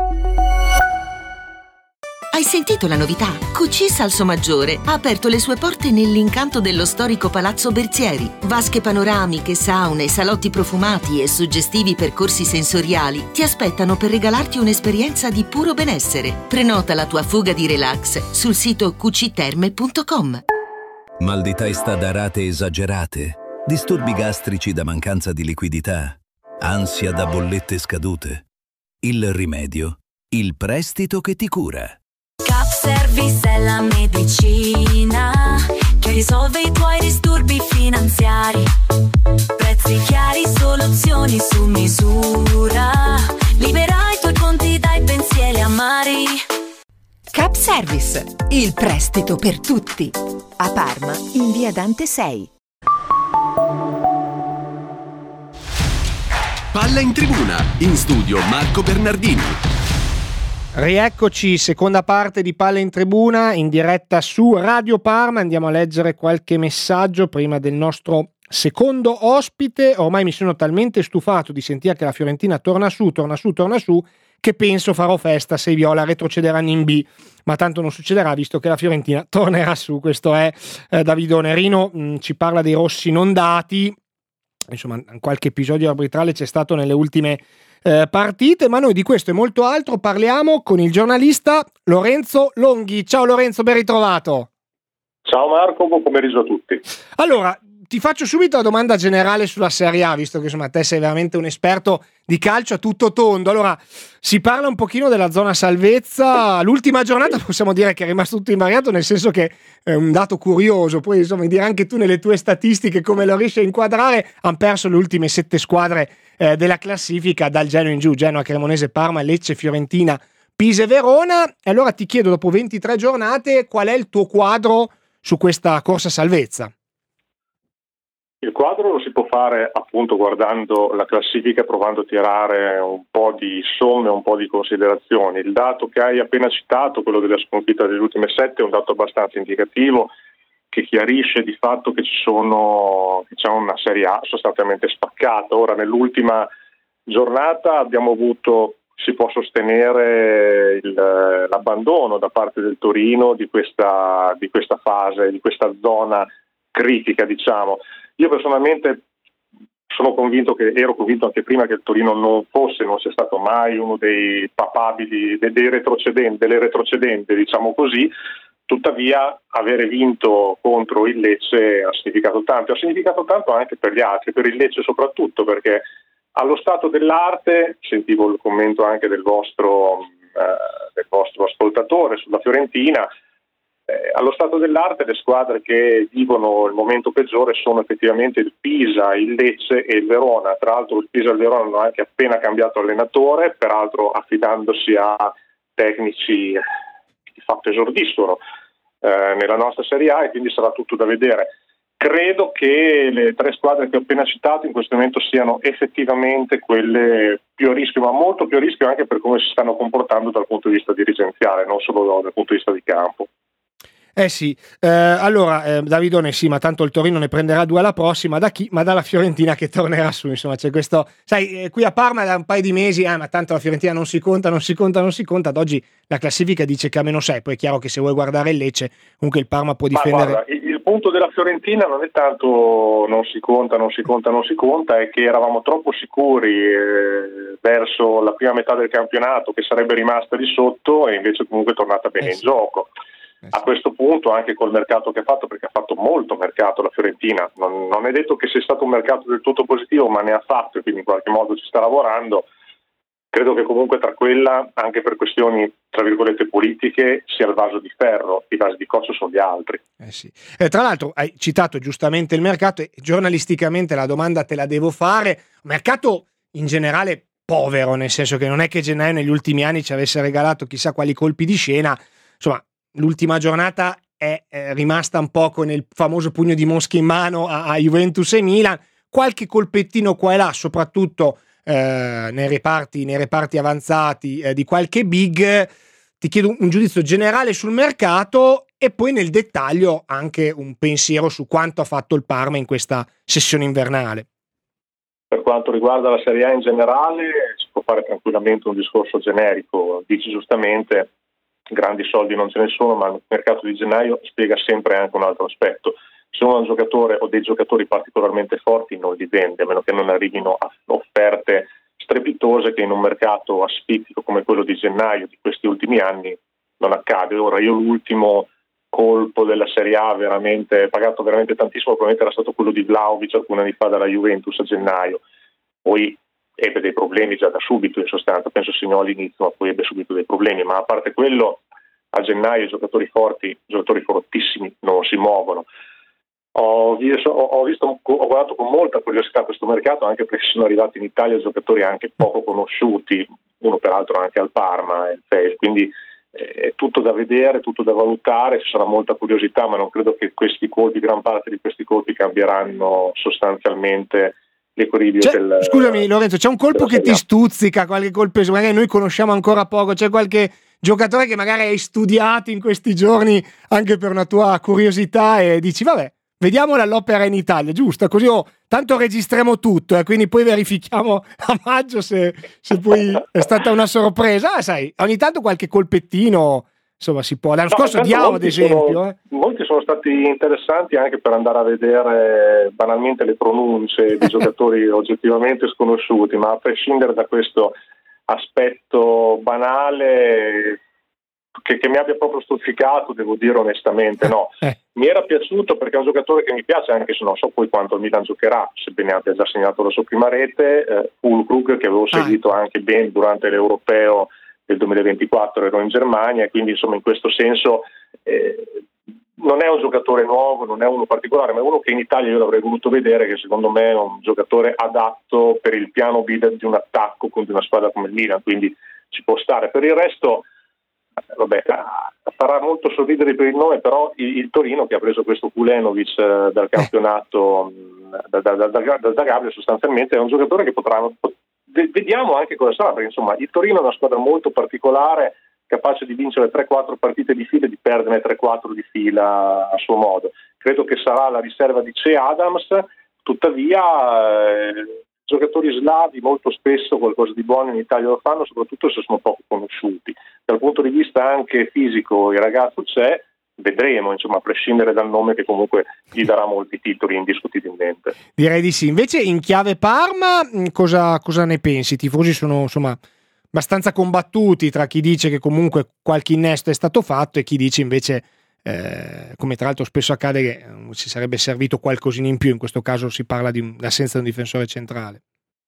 Hai sentito la novità? Q C Salsomaggiore ha aperto le sue porte nell'incanto dello storico Palazzo Berzieri. Vasche panoramiche, saune, salotti profumati e suggestivi percorsi sensoriali ti aspettano per regalarti un'esperienza di puro benessere. Prenota la tua fuga di relax sul sito q c terme punto com. Mal di testa da rate esagerate, disturbi gastrici da mancanza di liquidità, ansia da bollette scadute. Il rimedio, il prestito che ti cura. Cap Service è la medicina che risolve i tuoi disturbi finanziari. Prezzi chiari, soluzioni su misura. Libera i tuoi conti dai pensieri amari. Cap Service, il prestito per tutti. A Parma, in via Dante sei. Palla in tribuna, in studio Marco Bernardini. Rieccoci, seconda parte di Palla in Tribuna in diretta su Radio Parma. Andiamo a leggere qualche messaggio prima del nostro secondo ospite. Ormai mi sono talmente stufato di sentire che la Fiorentina torna su, torna su, torna su, che penso farò festa se i viola retrocederanno in B, ma tanto non succederà visto che la Fiorentina tornerà su. Questo è eh, Davidone. Rino mh, ci parla dei rossi non dati, insomma qualche episodio arbitrale c'è stato nelle ultime Eh, partite, ma noi di questo e molto altro parliamo con il giornalista Lorenzo Longhi. Ciao Lorenzo, ben ritrovato. Ciao Marco, buon pomeriggio a tutti. Allora, ti faccio subito la domanda generale sulla Serie A, visto che insomma te sei veramente un esperto di calcio a tutto tondo. Allora, si parla un pochino della zona salvezza. L'ultima giornata possiamo dire che è rimasto tutto invariato, nel senso che è un dato curioso, poi insomma mi dirai anche tu nelle tue statistiche come lo riesci a inquadrare. Hanno perso le ultime sette squadre eh, della classifica dal Genoa in giù: Genoa, Cremonese, Parma, Lecce, Fiorentina, Pisa e Verona. E allora ti chiedo, dopo ventitré giornate, qual è il tuo quadro su questa corsa salvezza? Il quadro lo si può fare appunto guardando la classifica, provando a tirare un po' di somme, un po' di considerazioni. Il dato che hai appena citato, quello della sconfitta delle ultime sette, è un dato abbastanza indicativo che chiarisce di fatto che ci sono, che c'è una Serie A sostanzialmente spaccata. Ora, nell'ultima giornata abbiamo avuto, si può sostenere il, l'abbandono da parte del Torino di questa, di questa fase, di questa zona critica, diciamo. Io personalmente sono convinto, che ero convinto anche prima, che il Torino non fosse, non sia stato mai uno dei papabili, dei, dei retrocedenti, delle retrocedenti, diciamo così. Tuttavia avere vinto contro il Lecce ha significato tanto, ha significato tanto anche per gli altri, per il Lecce soprattutto, perché allo stato dell'arte, sentivo il commento anche del vostro, eh, del vostro ascoltatore sulla Fiorentina, Eh, allo stato dell'arte le squadre che vivono il momento peggiore sono effettivamente il Pisa, il Lecce e il Verona. Tra l'altro il Pisa e il Verona hanno anche appena cambiato allenatore, peraltro affidandosi a tecnici che di fatto esordiscono eh, nella nostra Serie A, e quindi sarà tutto da vedere. Credo che le tre squadre che ho appena citato in questo momento siano effettivamente quelle più a rischio, ma molto più a rischio anche per come si stanno comportando dal punto di vista dirigenziale, non solo dal punto di vista di campo. Eh sì, eh, allora eh, Davidone, sì, ma tanto il Torino ne prenderà due alla prossima. Da chi? Ma dalla Fiorentina che tornerà su, insomma c'è questo, sai, eh, qui a Parma da un paio di mesi, ah, ma tanto la Fiorentina non si conta, non si conta, non si conta. Ad oggi la classifica dice che a meno sei, poi è chiaro che se vuoi guardare il Lecce, comunque il Parma può difendere. Ma guarda, il, il punto della Fiorentina non è tanto non si conta, non si conta, non si conta, è che eravamo troppo sicuri eh, verso la prima metà del campionato che sarebbe rimasta di sotto, e invece comunque è tornata bene eh sì. in gioco. Eh sì. A questo punto, anche col mercato che ha fatto, perché ha fatto molto mercato la Fiorentina, non, non è detto che sia stato un mercato del tutto positivo, ma ne ha fatto e quindi in qualche modo ci sta lavorando. Credo che comunque tra quella, anche per questioni tra virgolette politiche, sia il vaso di ferro, i vasi di coccio sono gli altri. Eh sì. Eh, tra l'altro hai citato giustamente il mercato e giornalisticamente la domanda te la devo fare. Mercato in generale povero, nel senso che non è che gennaio negli ultimi anni ci avesse regalato chissà quali colpi di scena. Insomma, l'ultima giornata è eh, rimasta un po' con il famoso pugno di mosche in mano a, a Juventus e Milan, qualche colpettino qua e là, soprattutto Eh, nei reparti nei reparti avanzati eh, di qualche big. Ti chiedo un giudizio generale sul mercato e poi nel dettaglio anche un pensiero su quanto ha fatto il Parma in questa sessione invernale. Per quanto riguarda la Serie A in generale si può fare tranquillamente un discorso generico. Dici giustamente grandi soldi non ce ne sono, ma il mercato di gennaio spiega sempre anche un altro aspetto. Se uno ha un giocatore o dei giocatori particolarmente forti non li vende, a meno che non arrivino a offerte strepitose, che in un mercato asfittico come quello di gennaio di questi ultimi anni non accade. Ora io l'ultimo colpo della Serie A veramente pagato veramente tantissimo probabilmente era stato quello di Vlahovic alcuni anni fa dalla Juventus a gennaio, poi ebbe dei problemi già da subito in sostanza, penso segnò all'inizio ma poi ebbe subito dei problemi, ma a parte quello a gennaio i giocatori forti, giocatori fortissimi non si muovono. Ho visto, ho visto, ho guardato con molta curiosità questo mercato anche perché sono arrivati in Italia giocatori anche poco conosciuti, uno peraltro anche al Parma, quindi è tutto da vedere, tutto da valutare, ci sarà molta curiosità, ma non credo che questi colpi, gran parte di questi colpi cambieranno sostanzialmente l'equilibrio c'è, del. Scusami Lorenzo, c'è un colpo che ti stuzzica, qualche colpo magari noi conosciamo ancora poco, c'è qualche giocatore che magari hai studiato in questi giorni anche per una tua curiosità e dici vabbè, vediamola all'opera in Italia, giusto? Così oh, tanto registriamo tutto e eh, quindi poi verifichiamo a maggio se, se poi è stata una sorpresa. Ah, sai, ogni tanto qualche colpettino, insomma, si può. L'anno no, scorso Diao, ad esempio. Sono, eh. Molti sono stati interessanti anche per andare a vedere banalmente le pronunce di giocatori oggettivamente sconosciuti, ma a prescindere da questo aspetto banale Che, che mi abbia proprio stuzzicato, devo dire onestamente, no. Eh. Mi era piaciuto perché è un giocatore che mi piace, anche se non so poi quanto il Milan giocherà, sebbene abbia già segnato la sua prima rete, eh, Füllkrug, che avevo seguito ah. anche bene durante l'Europeo del duemilaventiquattro, ero in Germania, e quindi insomma in questo senso eh, non è un giocatore nuovo, non è uno particolare, ma è uno che in Italia io l'avrei voluto vedere, che secondo me è un giocatore adatto per il piano B di un attacco contro una squadra come il Milan, quindi ci può stare. Per il resto vabbè, farà molto sorridere per il nome, però il, il Torino, che ha preso questo Kulenovic eh, dal campionato da, da, da, da, da Zagabria, sostanzialmente è un giocatore che potrà, vediamo anche cosa sarà, perché insomma il Torino è una squadra molto particolare, capace di vincere tre quattro partite di fila e di perderne tre quattro di fila a suo modo. Credo che sarà la riserva di Che Adams, tuttavia eh, giocatori slavi molto spesso qualcosa di buono in Italia lo fanno, soprattutto se sono poco conosciuti. Dal punto di vista anche fisico il ragazzo c'è, vedremo, insomma, a prescindere dal nome che comunque gli darà molti titoli indiscutibilmente. Direi di sì. Invece in chiave Parma cosa, cosa ne pensi? I tifosi sono insomma abbastanza combattuti tra chi dice che comunque qualche innesto è stato fatto e chi dice invece eh, come tra l'altro spesso accade che eh, ci sarebbe servito qualcosina in più. In questo caso si parla di l'assenza di un difensore centrale.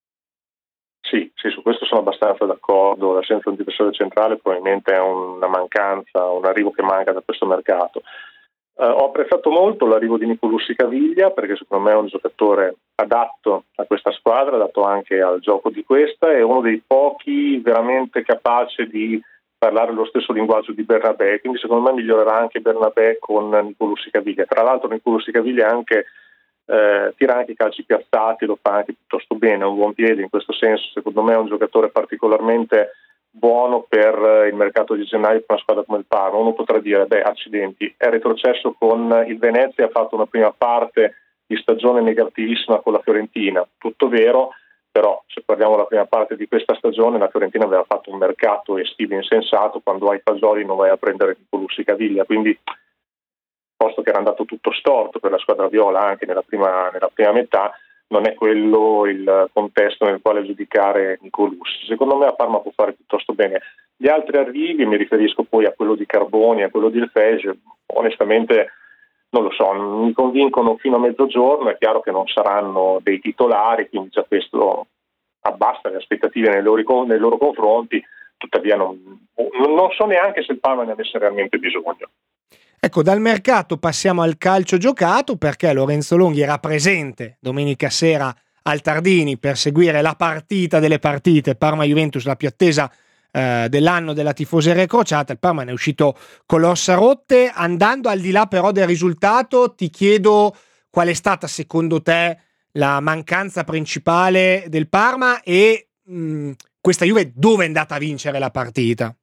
Sì, sì, su questo sono abbastanza d'accordo. L'assenza di un difensore centrale probabilmente è una mancanza, un arrivo che manca da questo mercato. Uh, ho apprezzato molto l'arrivo di Nicolussi Caviglia, perché secondo me è un giocatore adatto a questa squadra, adatto anche al gioco di questa, è uno dei pochi veramente capace di parlare lo stesso linguaggio di Bernabé, quindi secondo me migliorerà anche Bernabé con Nicolussi Caviglia. Tra l'altro Nicolussi Caviglia anche eh, tira anche i calci piazzati, lo fa anche piuttosto bene, ha un buon piede in questo senso, secondo me è un giocatore particolarmente buono per il mercato di gennaio per una squadra come il Parma. Uno potrà dire, beh, accidenti, è retrocesso con il Venezia, ha fatto una prima parte di stagione negativissima con la Fiorentina, tutto vero, però se parliamo della prima parte di questa stagione la Fiorentina aveva fatto un mercato estivo insensato, quando hai Fagioli non vai a prendere Nicolussi Caviglia, quindi posto che era andato tutto storto per la squadra viola anche nella prima, nella prima metà, non è quello il contesto nel quale giudicare Nicolussi. Secondo me a Parma può fare piuttosto bene. Gli altri arrivi, mi riferisco poi a quello di Carboni, a quello di Lefege, onestamente non lo so, non mi convincono fino a mezzogiorno. È chiaro che non saranno dei titolari, quindi già questo abbassa le aspettative nei loro, nei loro confronti, tuttavia non, non so neanche se il Parma ne avesse realmente bisogno. Ecco, dal mercato passiamo al calcio giocato, perché Lorenzo Longhi era presente domenica sera al Tardini per seguire la partita delle partite, Parma-Juventus, la più attesa eh, dell'anno della tifoseria crociata. Il Parma ne è uscito con le ossa rotte. Andando al di là però del risultato, ti chiedo qual è stata secondo te la mancanza principale del Parma e mh, questa Juve dove è andata a vincere la partita?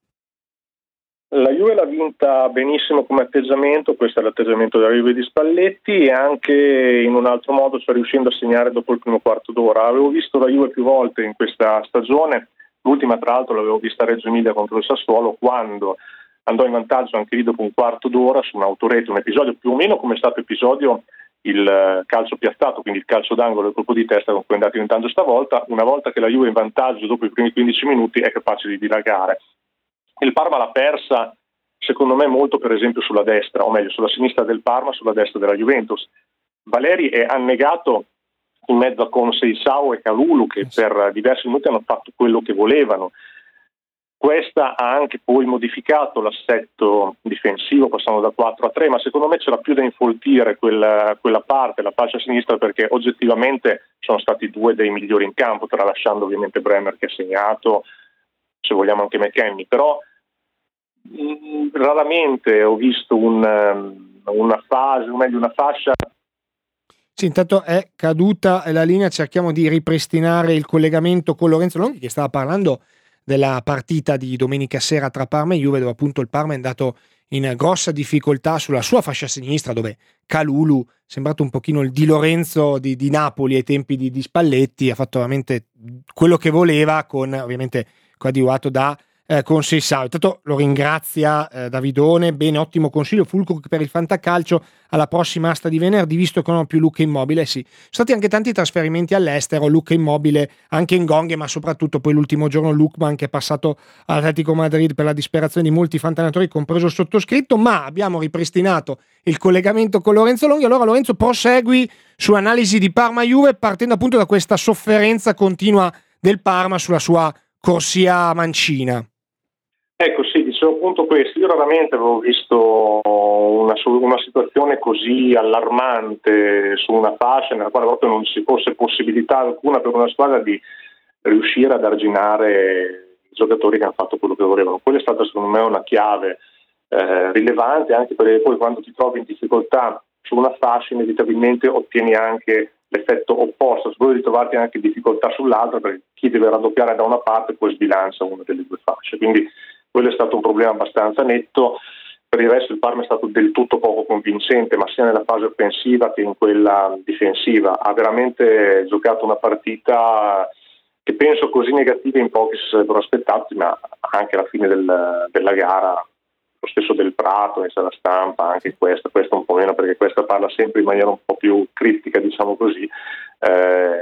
La Juve l'ha vinta benissimo come atteggiamento, questo è l'atteggiamento della Juve di Spalletti, e anche in un altro modo sta riuscendo a segnare dopo il primo quarto d'ora. Avevo visto la Juve più volte in questa stagione, l'ultima tra l'altro l'avevo vista a Reggio Emilia contro il Sassuolo, quando andò in vantaggio anche lì dopo un quarto d'ora su un'autorete, un episodio più o meno come è stato episodio il calcio piazzato, quindi il calcio d'angolo e il colpo di testa con cui è andato in vantaggio stavolta. Una volta che la Juve è in vantaggio dopo i primi quindici minuti è capace di dilagare. Il Parma l'ha persa secondo me molto per esempio sulla destra, o meglio sulla sinistra del Parma, sulla destra della Juventus. Valeri è annegato in mezzo a Conceição e Kalulu, che per diversi minuti hanno fatto quello che volevano. Questa ha anche poi modificato l'assetto difensivo, passando da quattro a tre, ma secondo me c'era più da infoltire quella, quella parte, la fascia sinistra, perché oggettivamente sono stati due dei migliori in campo, tralasciando ovviamente Bremer che ha segnato, se vogliamo anche McKennie, però mh, raramente ho visto un, una fase, o meglio una fascia. Sì, intanto è caduta la linea, cerchiamo di ripristinare il collegamento con Lorenzo Longhi che stava parlando della partita di domenica sera tra Parma e Juve, dove appunto il Parma è andato in grossa difficoltà sulla sua fascia sinistra, dove Kalulu, sembrato un pochino il Di Lorenzo di, di Napoli ai tempi di, di Spalletti, ha fatto veramente quello che voleva, con ovviamente coadiuvato da eh, Conceição. Intanto lo ringrazia eh, Davidone, bene, ottimo consiglio Fulco per il fantacalcio alla prossima asta di venerdì, visto che non ho più Luca Immobile. Sì, sono stati anche tanti trasferimenti all'estero, Luca Immobile anche in Gonghe, ma soprattutto poi l'ultimo giorno Lukman che è passato all'Atletico Madrid per la disperazione di molti fantanatori, compreso il sottoscritto. Ma abbiamo ripristinato il collegamento con Lorenzo Longhi. Allora Lorenzo, prosegui su analisi di Parma-Juve, partendo appunto da questa sofferenza continua del Parma sulla sua corsia mancina. Ecco, sì, dicevo appunto questo. Io raramente avevo visto una, una situazione così allarmante su una fascia nella quale proprio non ci fosse possibilità alcuna per una squadra di riuscire ad arginare i giocatori che hanno fatto quello che volevano. Quella è stata secondo me una chiave eh, rilevante, anche perché poi quando ti trovi in difficoltà su una fascia inevitabilmente ottieni anche l'effetto opposto, se vuoi ritrovarti anche in difficoltà sull'altra, perché chi deve raddoppiare da una parte poi sbilancia una delle due fasce. Quindi quello è stato un problema abbastanza netto. Per il resto il Parma è stato del tutto poco convincente, ma sia nella fase offensiva che in quella difensiva. Ha veramente giocato una partita che penso così negativa in pochi si sarebbero aspettati, ma anche alla fine del, della gara, lo stesso Del Prato, e la stampa, anche questa, questa un po' meno perché questa parla sempre in maniera un po' più critica, diciamo così, eh,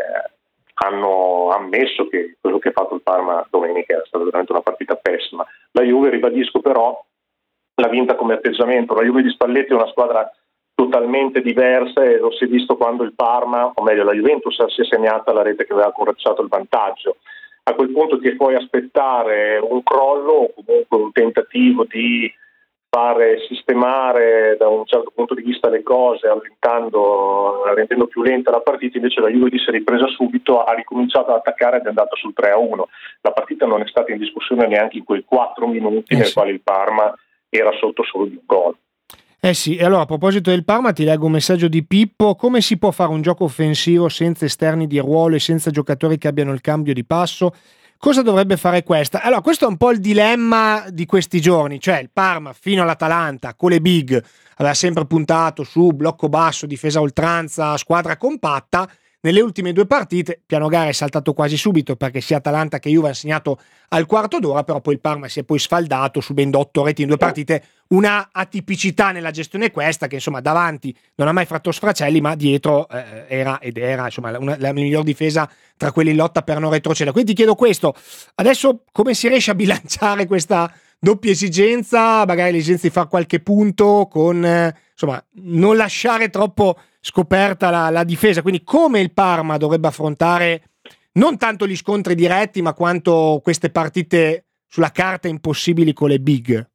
hanno ammesso che quello che ha fatto il Parma domenica era stata veramente una partita pessima. La Juve, ribadisco però, l'ha vinta come atteggiamento. La Juve di Spalletti è una squadra totalmente diversa e lo si è visto quando il Parma, o meglio la Juventus, si è segnata la rete che aveva correggiato il vantaggio. A quel punto ti puoi aspettare un crollo o comunque un tentativo di fare sistemare da un certo punto di vista le cose, allentando, rendendo più lenta la partita. Invece la Juve si è ripresa subito, ha ricominciato ad attaccare ed è andata sul tre a uno. La partita non è stata in discussione neanche in quei quattro minuti eh nel sì. quali il Parma era sotto solo di un gol. Eh sì, e allora a proposito del Parma ti leggo un messaggio di Pippo: come si può fare un gioco offensivo senza esterni di ruolo e senza giocatori che abbiano il cambio di passo? Cosa dovrebbe fare questa? Allora, questo è un po' il dilemma di questi giorni, cioè il Parma fino all'Atalanta con le big aveva sempre puntato su blocco basso, difesa a oltranza, squadra compatta. nelle ultime due partite. Piano gara è saltato quasi subito perché sia Atalanta che Juve hanno segnato al quarto d'ora, però poi il Parma si è poi sfaldato subendo otto reti in due partite. Una atipicità nella gestione questa, che insomma davanti non ha mai fatto sfracelli, ma dietro eh, era ed era insomma una, la miglior difesa tra quelli in lotta per non retrocedere. Quindi ti chiedo questo, adesso come si riesce a bilanciare questa doppia esigenza, magari l'esigenza di fare qualche punto con eh, insomma non lasciare troppo scoperta la, la difesa, quindi come il Parma dovrebbe affrontare non tanto gli scontri diretti ma quanto queste partite sulla carta impossibili con le big?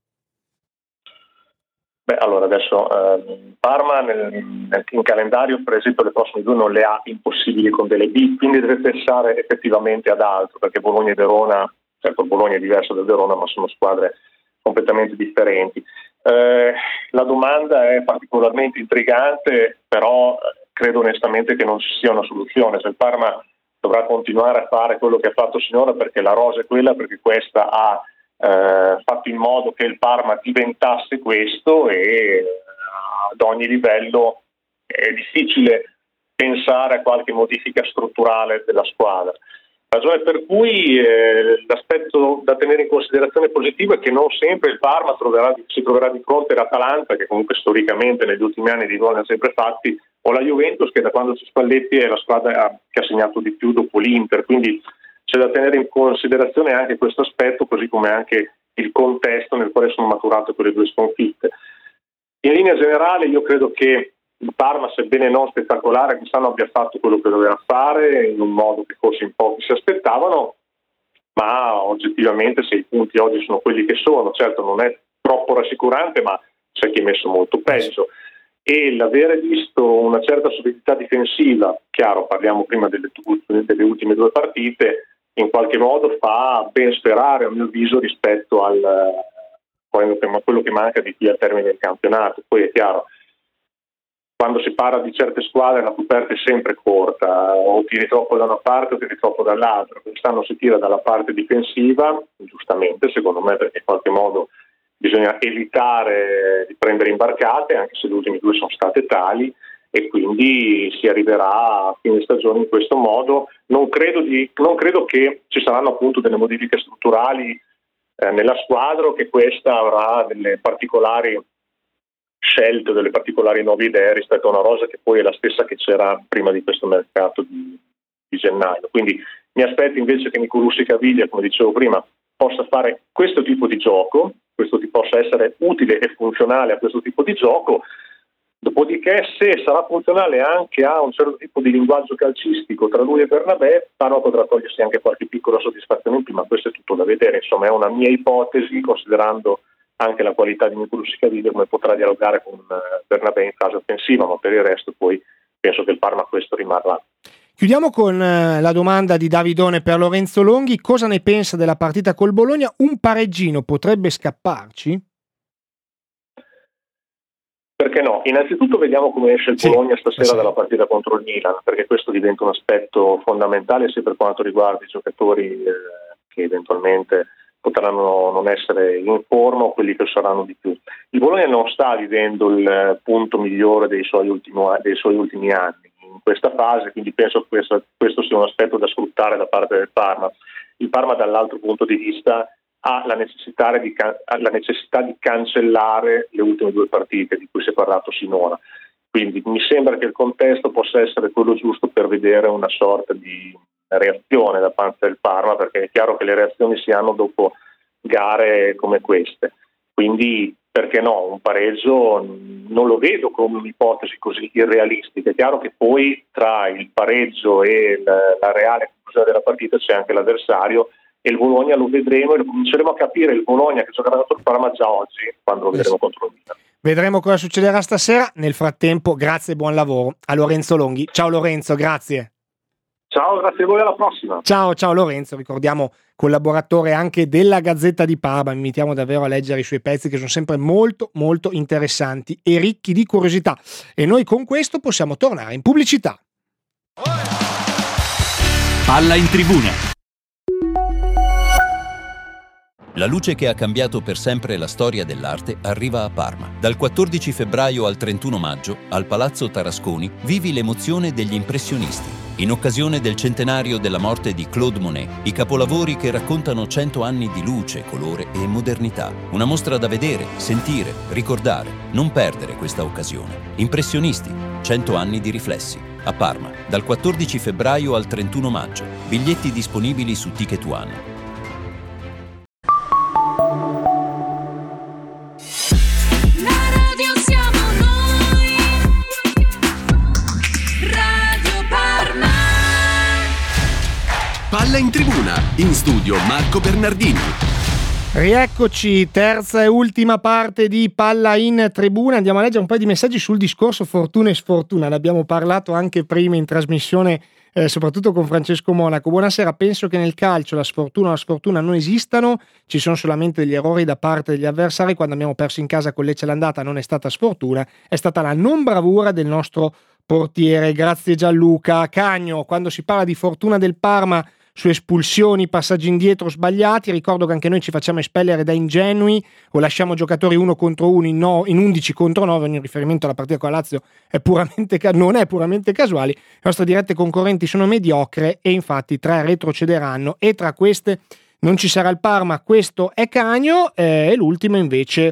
Beh, allora adesso eh, Parma nel, nel, in calendario per esempio le prossime due non le ha impossibili con delle big, quindi deve pensare effettivamente ad altro, perché Bologna e Verona, certo Bologna è diverso da Verona ma sono squadre completamente differenti. Eh, la domanda è particolarmente intrigante, però credo onestamente che non ci sia una soluzione. Se il Parma dovrà continuare a fare quello che ha fatto sinora, perché la rosa è quella, perché questa ha eh, fatto in modo che il Parma diventasse questo, e eh, ad ogni livello è difficile pensare a qualche modifica strutturale della squadra. Ragione per cui eh, l'aspetto da tenere in considerazione positivo è che non sempre il Parma troverà, si troverà di fronte all'Atalanta, che comunque storicamente negli ultimi anni di gol ne ha sempre fatti, o la Juventus, che da quando c'è Spalletti è la squadra che ha segnato di più dopo l'Inter. Quindi c'è da tenere in considerazione anche questo aspetto, così come anche il contesto nel quale sono maturate quelle due sconfitte. In linea generale io credo che il Parma, sebbene non spettacolare, quest'anno abbia fatto quello che doveva fare in un modo che forse in pochi si aspettavano, ma oggettivamente se i punti oggi sono quelli che sono, certo non è troppo rassicurante, ma c'è chi è messo molto peggio. E l'avere visto una certa solidità difensiva, chiaro, parliamo prima delle, delle ultime due partite, in qualche modo fa ben sperare a mio avviso rispetto al a quello che manca di qui al termine del campionato. Poi è chiaro, quando si parla di certe squadre la coperta è sempre corta, o tiri troppo da una parte o tiri troppo dall'altra. Quest'anno si tira dalla parte difensiva, giustamente secondo me, perché in qualche modo bisogna evitare di prendere imbarcate, anche se le ultime due sono state tali, e quindi si arriverà a fine stagione in questo modo. Non credo, di, non credo che ci saranno appunto delle modifiche strutturali eh, nella squadra, o che questa avrà delle particolari scelte, delle particolari nuove idee rispetto a una rosa che poi è la stessa che c'era prima di questo mercato di, di gennaio. Quindi mi aspetto invece che Nicolussi Caviglia, come dicevo prima, possa fare questo tipo di gioco, questo possa essere utile e funzionale a questo tipo di gioco. Dopodiché, se sarà funzionale anche a un certo tipo di linguaggio calcistico tra lui e Bernabé, Parma potrà togliersi anche qualche piccola soddisfazione in più, ma questo è tutto da vedere. Insomma, è una mia ipotesi, considerando anche la qualità di Nicolussi Caviglia, come potrà dialogare con Bernabé in fase offensiva, ma per il resto poi penso che il Parma questo rimarrà. Chiudiamo con la domanda di Davidone per Lorenzo Longhi: cosa ne pensa della partita col Bologna? Un pareggino potrebbe scapparci? Perché no? Innanzitutto vediamo come esce il Bologna sì, stasera sì. dalla partita contro il Milan, perché questo diventa un aspetto fondamentale sia per quanto riguarda i giocatori eh, che eventualmente potranno non essere in forma o quelli che saranno di più. Il Bologna non sta vivendo il punto migliore dei suoi ultimi, dei suoi ultimi anni in questa fase, quindi penso che questo, questo sia un aspetto da sfruttare da parte del Parma. Il Parma dall'altro punto di vista ha la necessità di, ha la necessità di cancellare le ultime due partite di cui si è parlato sinora. Quindi mi sembra che il contesto possa essere quello giusto per vedere una sorta di reazione da parte del Parma, perché è chiaro che le reazioni si hanno dopo gare come queste. Quindi perché no, un pareggio non lo vedo come un'ipotesi così irrealistica. È chiaro che poi tra il pareggio e la, la reale conclusione della partita c'è anche l'avversario, e il Bologna lo vedremo e lo cominceremo a capire il Bologna che giocherà contro il Parma già oggi, quando lo vedremo contro il Milan. Vedremo cosa succederà stasera. Nel frattempo, grazie e buon lavoro a Lorenzo Longhi. Ciao Lorenzo, grazie. Ciao, grazie a voi, alla prossima. Ciao, ciao Lorenzo, ricordiamo collaboratore anche della Gazzetta di Parma. Invitiamo davvero a leggere i suoi pezzi, che sono sempre molto molto interessanti e ricchi di curiosità. E noi con questo possiamo tornare in pubblicità. Palla in tribuna. La luce che ha cambiato per sempre la storia dell'arte arriva a Parma. Dal quattordici febbraio al trentuno maggio, al Palazzo Tarasconi, vivi l'emozione degli impressionisti. In occasione del centenario della morte di Claude Monet, i capolavori che raccontano cento anni di luce, colore e modernità. Una mostra da vedere, sentire, ricordare. Non perdere questa occasione. Impressionisti, cento anni di riflessi. A Parma, dal quattordici febbraio al trentuno maggio. Biglietti disponibili su Ticket One. Palla in tribuna, in studio Marco Bernardini. Rieccoci, terza e ultima parte di Palla in tribuna. Andiamo a leggere un paio di messaggi sul discorso fortuna e sfortuna. Ne abbiamo parlato anche prima in trasmissione, eh, soprattutto con Francesco Monaco. Buonasera, penso che nel calcio la sfortuna o la sfortuna non esistano, ci sono solamente degli errori da parte degli avversari. Quando abbiamo perso in casa con Lecce l'andata non è stata sfortuna, è stata la non bravura del nostro portiere. Grazie Gianluca. Cagno, quando si parla di fortuna del Parma su espulsioni, passaggi indietro sbagliati, ricordo che anche noi ci facciamo espellere da ingenui o lasciamo giocatori uno contro uno in, no, in undici contro nove. Ogni riferimento alla partita con la Lazio è puramente, non è puramente casuale. Le nostre dirette concorrenti sono mediocre e infatti tre retrocederanno e tra queste non ci sarà il Parma. Questo è Cagno, eh, e l'ultimo invece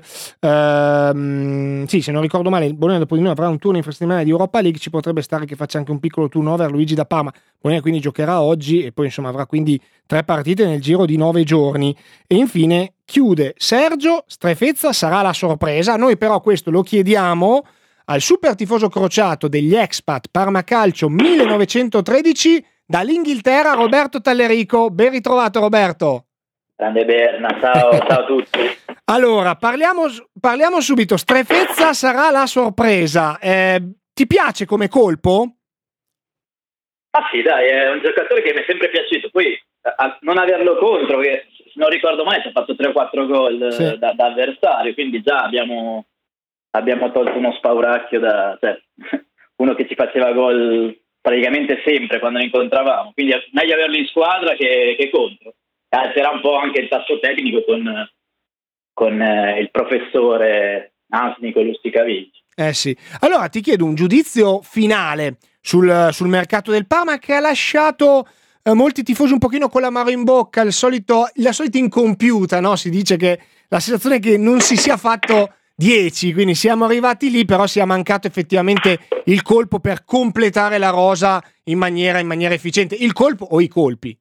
ehm, sì, se non ricordo male il Bologna dopo di noi avrà un turno infrasettimanale di Europa League, ci potrebbe stare che faccia anche un piccolo turnover Luigi da Parma. Bologna quindi giocherà oggi e poi insomma avrà quindi tre partite nel giro di nove giorni. E infine chiude Sergio, Strefezza sarà la sorpresa. Noi però questo lo chiediamo al super tifoso crociato degli expat Parma Calcio millenovecentotredici dall'Inghilterra, Roberto Tallerico. Ben ritrovato Roberto. Grande Berna, ciao, ciao a tutti. Allora, parliamo, parliamo subito. Strefezza sarà la sorpresa. Eh, ti piace come colpo? Ah sì, dai, è un giocatore che mi è sempre piaciuto. Poi a non averlo contro, che se non ricordo mai ci ha fatto tre o quattro gol sì. da, da avversario, quindi già abbiamo, abbiamo tolto uno spauracchio da, cioè, uno che ci faceva gol praticamente sempre quando ne incontravamo, quindi è meglio averlo in squadra che, che contro. Alzerà un po' anche il tasso tecnico con, con eh, il professore Hans Nicolussi Cavicci. Eh sì. Allora ti chiedo un giudizio finale sul, sul mercato del Parma, che ha lasciato eh, molti tifosi un pochino con l'amaro in bocca, il solito, la solita incompiuta, no? Si dice che la sensazione è che non si sia fatto dieci, quindi siamo arrivati lì, però sia mancato effettivamente il colpo per completare la rosa in maniera, in maniera efficiente. Il colpo o i colpi?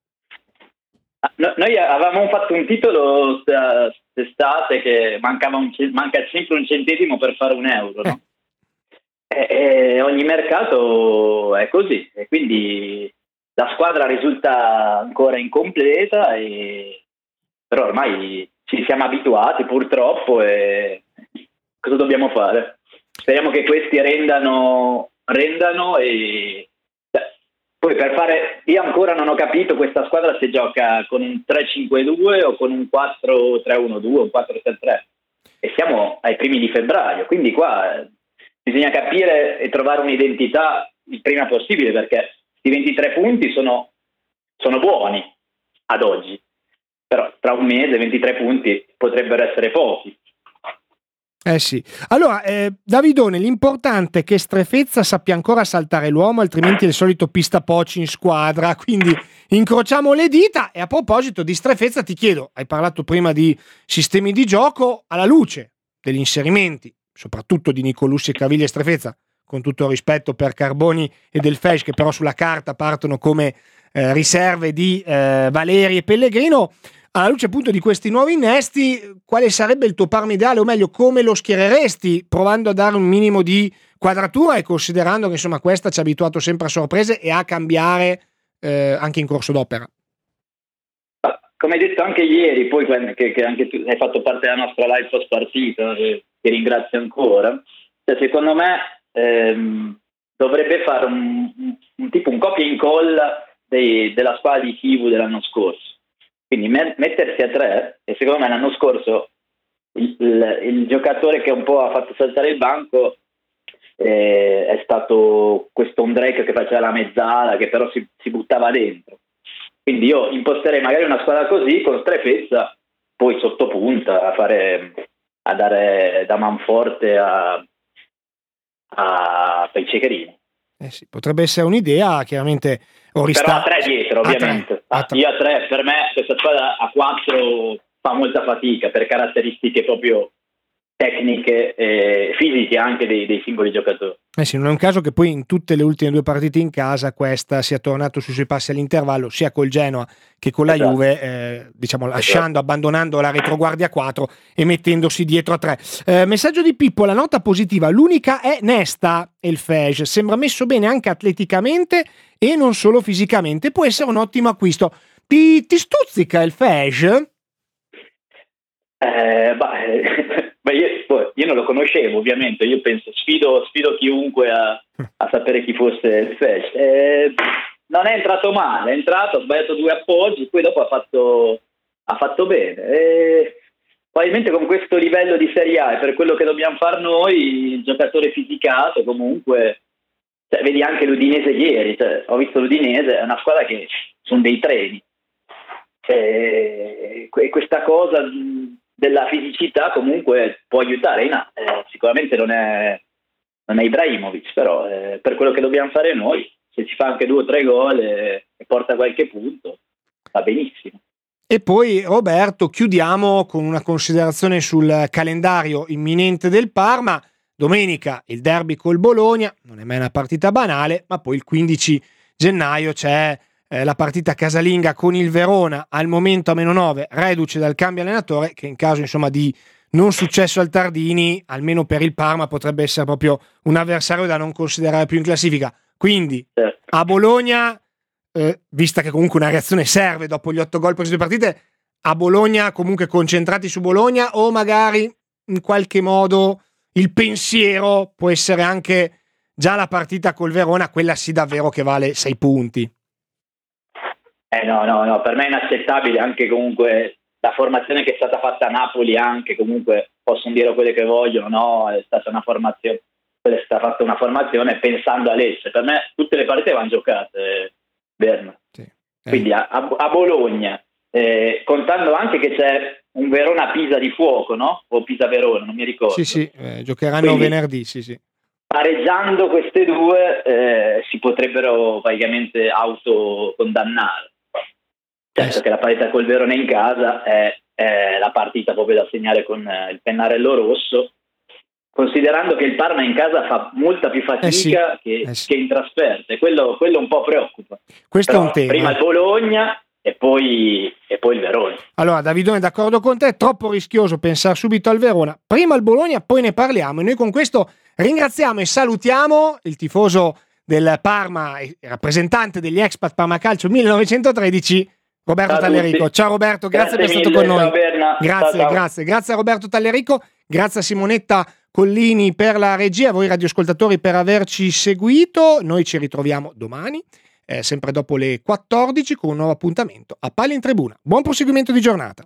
No, noi avevamo fatto un titolo quest'estate che mancava un, manca sempre un centesimo per fare un euro, no? Eh. E, e ogni mercato è così, e quindi la squadra risulta ancora incompleta, e, però ormai ci siamo abituati purtroppo, e cosa dobbiamo fare? Speriamo che questi rendano, rendano e poi per fare, io ancora non ho capito questa squadra se gioca con un tre cinque due o con un quattro tre uno due o un quattro tre tre, e siamo ai primi di febbraio, quindi qua bisogna capire e trovare un'identità il prima possibile, perché i ventitré punti sono, sono buoni ad oggi, però tra un mese ventitré punti potrebbero essere pochi. Eh sì. Allora, eh, Davidone, l'importante è che Strefezza sappia ancora saltare l'uomo, altrimenti è il solito pistapoci in squadra, quindi incrociamo le dita. E a proposito di Strefezza ti chiedo, hai parlato prima di sistemi di gioco, alla luce degli inserimenti, soprattutto di Nicolussi, Caviglia e Strefezza, con tutto il rispetto per Carboni e Del Fesch, che però sulla carta partono come eh, riserve di eh, Valeri e Pellegrino. Alla luce appunto di questi nuovi innesti, quale sarebbe il tuo Parma ideale, o meglio come lo schiereresti, provando a dare un minimo di quadratura e considerando che insomma questa ci ha abituato sempre a sorprese e a cambiare eh, anche in corso d'opera? Come hai detto anche ieri, poi che, che anche tu hai fatto parte della nostra live post partita, eh, ti ringrazio ancora, cioè, secondo me ehm, dovrebbe fare un, un, un tipo un copia e incolla dei, della squadra di Kivu dell'anno scorso. Quindi mettersi a tre, e secondo me l'anno scorso il, il, il giocatore che un po' ha fatto saltare il banco eh, è stato questo Ondrejka che faceva la mezzala, che però si, si buttava dentro. Quindi io imposterei magari una squadra così, con Strefezza poi sottopunta a fare, a dare da manforte a, a Pellegrini. Eh sì, potrebbe essere un'idea, chiaramente. Orista... Però a tre dietro, ovviamente. A tre, a tre. Io a tre, per me questa squadra a quattro fa molta fatica per caratteristiche proprio tecniche e fisiche anche dei, dei singoli giocatori. Eh sì, non è un caso che poi in tutte le ultime due partite in casa questa sia tornato sui suoi passi all'intervallo, sia col Genoa che con la esatto. Juve, eh, diciamo lasciando, esatto. abbandonando la retroguardia a quattro e mettendosi dietro a tre. Eh, messaggio di Pippo, la nota positiva, l'unica è Nesta, il Fej, sembra messo bene anche atleticamente e non solo fisicamente, può essere un ottimo acquisto. Ti, ti stuzzica il Fej? Eh, bah, eh, beh, io, io non lo conoscevo ovviamente, io penso sfido, sfido chiunque a, a sapere chi fosse il Fej. Eh, non è entrato male, è entrato, ha sbagliato due appoggi, poi dopo ha fatto, ha fatto bene. Eh, probabilmente con questo livello di Serie A e per quello che dobbiamo fare noi, il giocatore fisicato comunque, cioè, vedi anche l'Udinese ieri, cioè, ho visto l'Udinese, è una squadra che sono dei treni. E questa cosa della fisicità comunque può aiutare. No, eh, sicuramente non è, non è Ibrahimovic, però eh, per quello che dobbiamo fare noi, se si fa anche due o tre gol e, e porta qualche punto, va benissimo. E poi Roberto, chiudiamo con una considerazione sul calendario imminente del Parma. Domenica il derby col Bologna, non è mai una partita banale, ma poi il quindici gennaio c'è Eh, la partita casalinga con il Verona, al momento a meno nove, reduce dal cambio allenatore, che in caso insomma di non successo al Tardini, almeno per il Parma potrebbe essere proprio un avversario da non considerare più in classifica. Quindi a Bologna, eh, vista che comunque una reazione serve dopo gli otto gol per queste partite, a Bologna comunque concentrati su Bologna, o magari in qualche modo il pensiero può essere anche già la partita col Verona, quella sì davvero che vale sei punti. Eh no, no, no, per me è inaccettabile anche comunque la formazione che è stata fatta a Napoli, anche comunque possono dire quello che vogliono, no, è stata una formazione, è stata fatta una formazione pensando a Lecce. Per me tutte le partite vanno giocate, Berna. Sì. Eh. Quindi a, a Bologna, eh, contando anche che c'è un Verona-Pisa di fuoco, no? O Pisa-Verona, non mi ricordo. Sì, sì, eh, giocheranno Quindi, venerdì, sì, sì. Pareggiando queste due eh, si potrebbero praticamente autocondannare. Certo che la partita col Verona in casa è, è la partita proprio da segnare con eh, il pennarello rosso, considerando che il Parma in casa fa molta più fatica eh sì, che, eh sì. che in trasferta, e quello, quello un po' preoccupa. Questo Però è un tema. Prima il Bologna e poi, e poi il Verona. Allora, Davidone, d'accordo con te, è troppo rischioso pensare subito al Verona. Prima il Bologna, poi ne parliamo. E noi con questo ringraziamo e salutiamo il tifoso del Parma, rappresentante degli expat Parma Calcio millenovecentotredici, Roberto ciao Tallerico. Ciao Roberto, grazie, grazie per essere stato con noi. Grazie, ciao, ciao. grazie, grazie a Roberto Tallerico, grazie a Simonetta Collini per la regia, a voi radioascoltatori per averci seguito. Noi ci ritroviamo domani, eh, sempre dopo le quattordici, con un nuovo appuntamento a Palla in Tribuna. Buon proseguimento di giornata.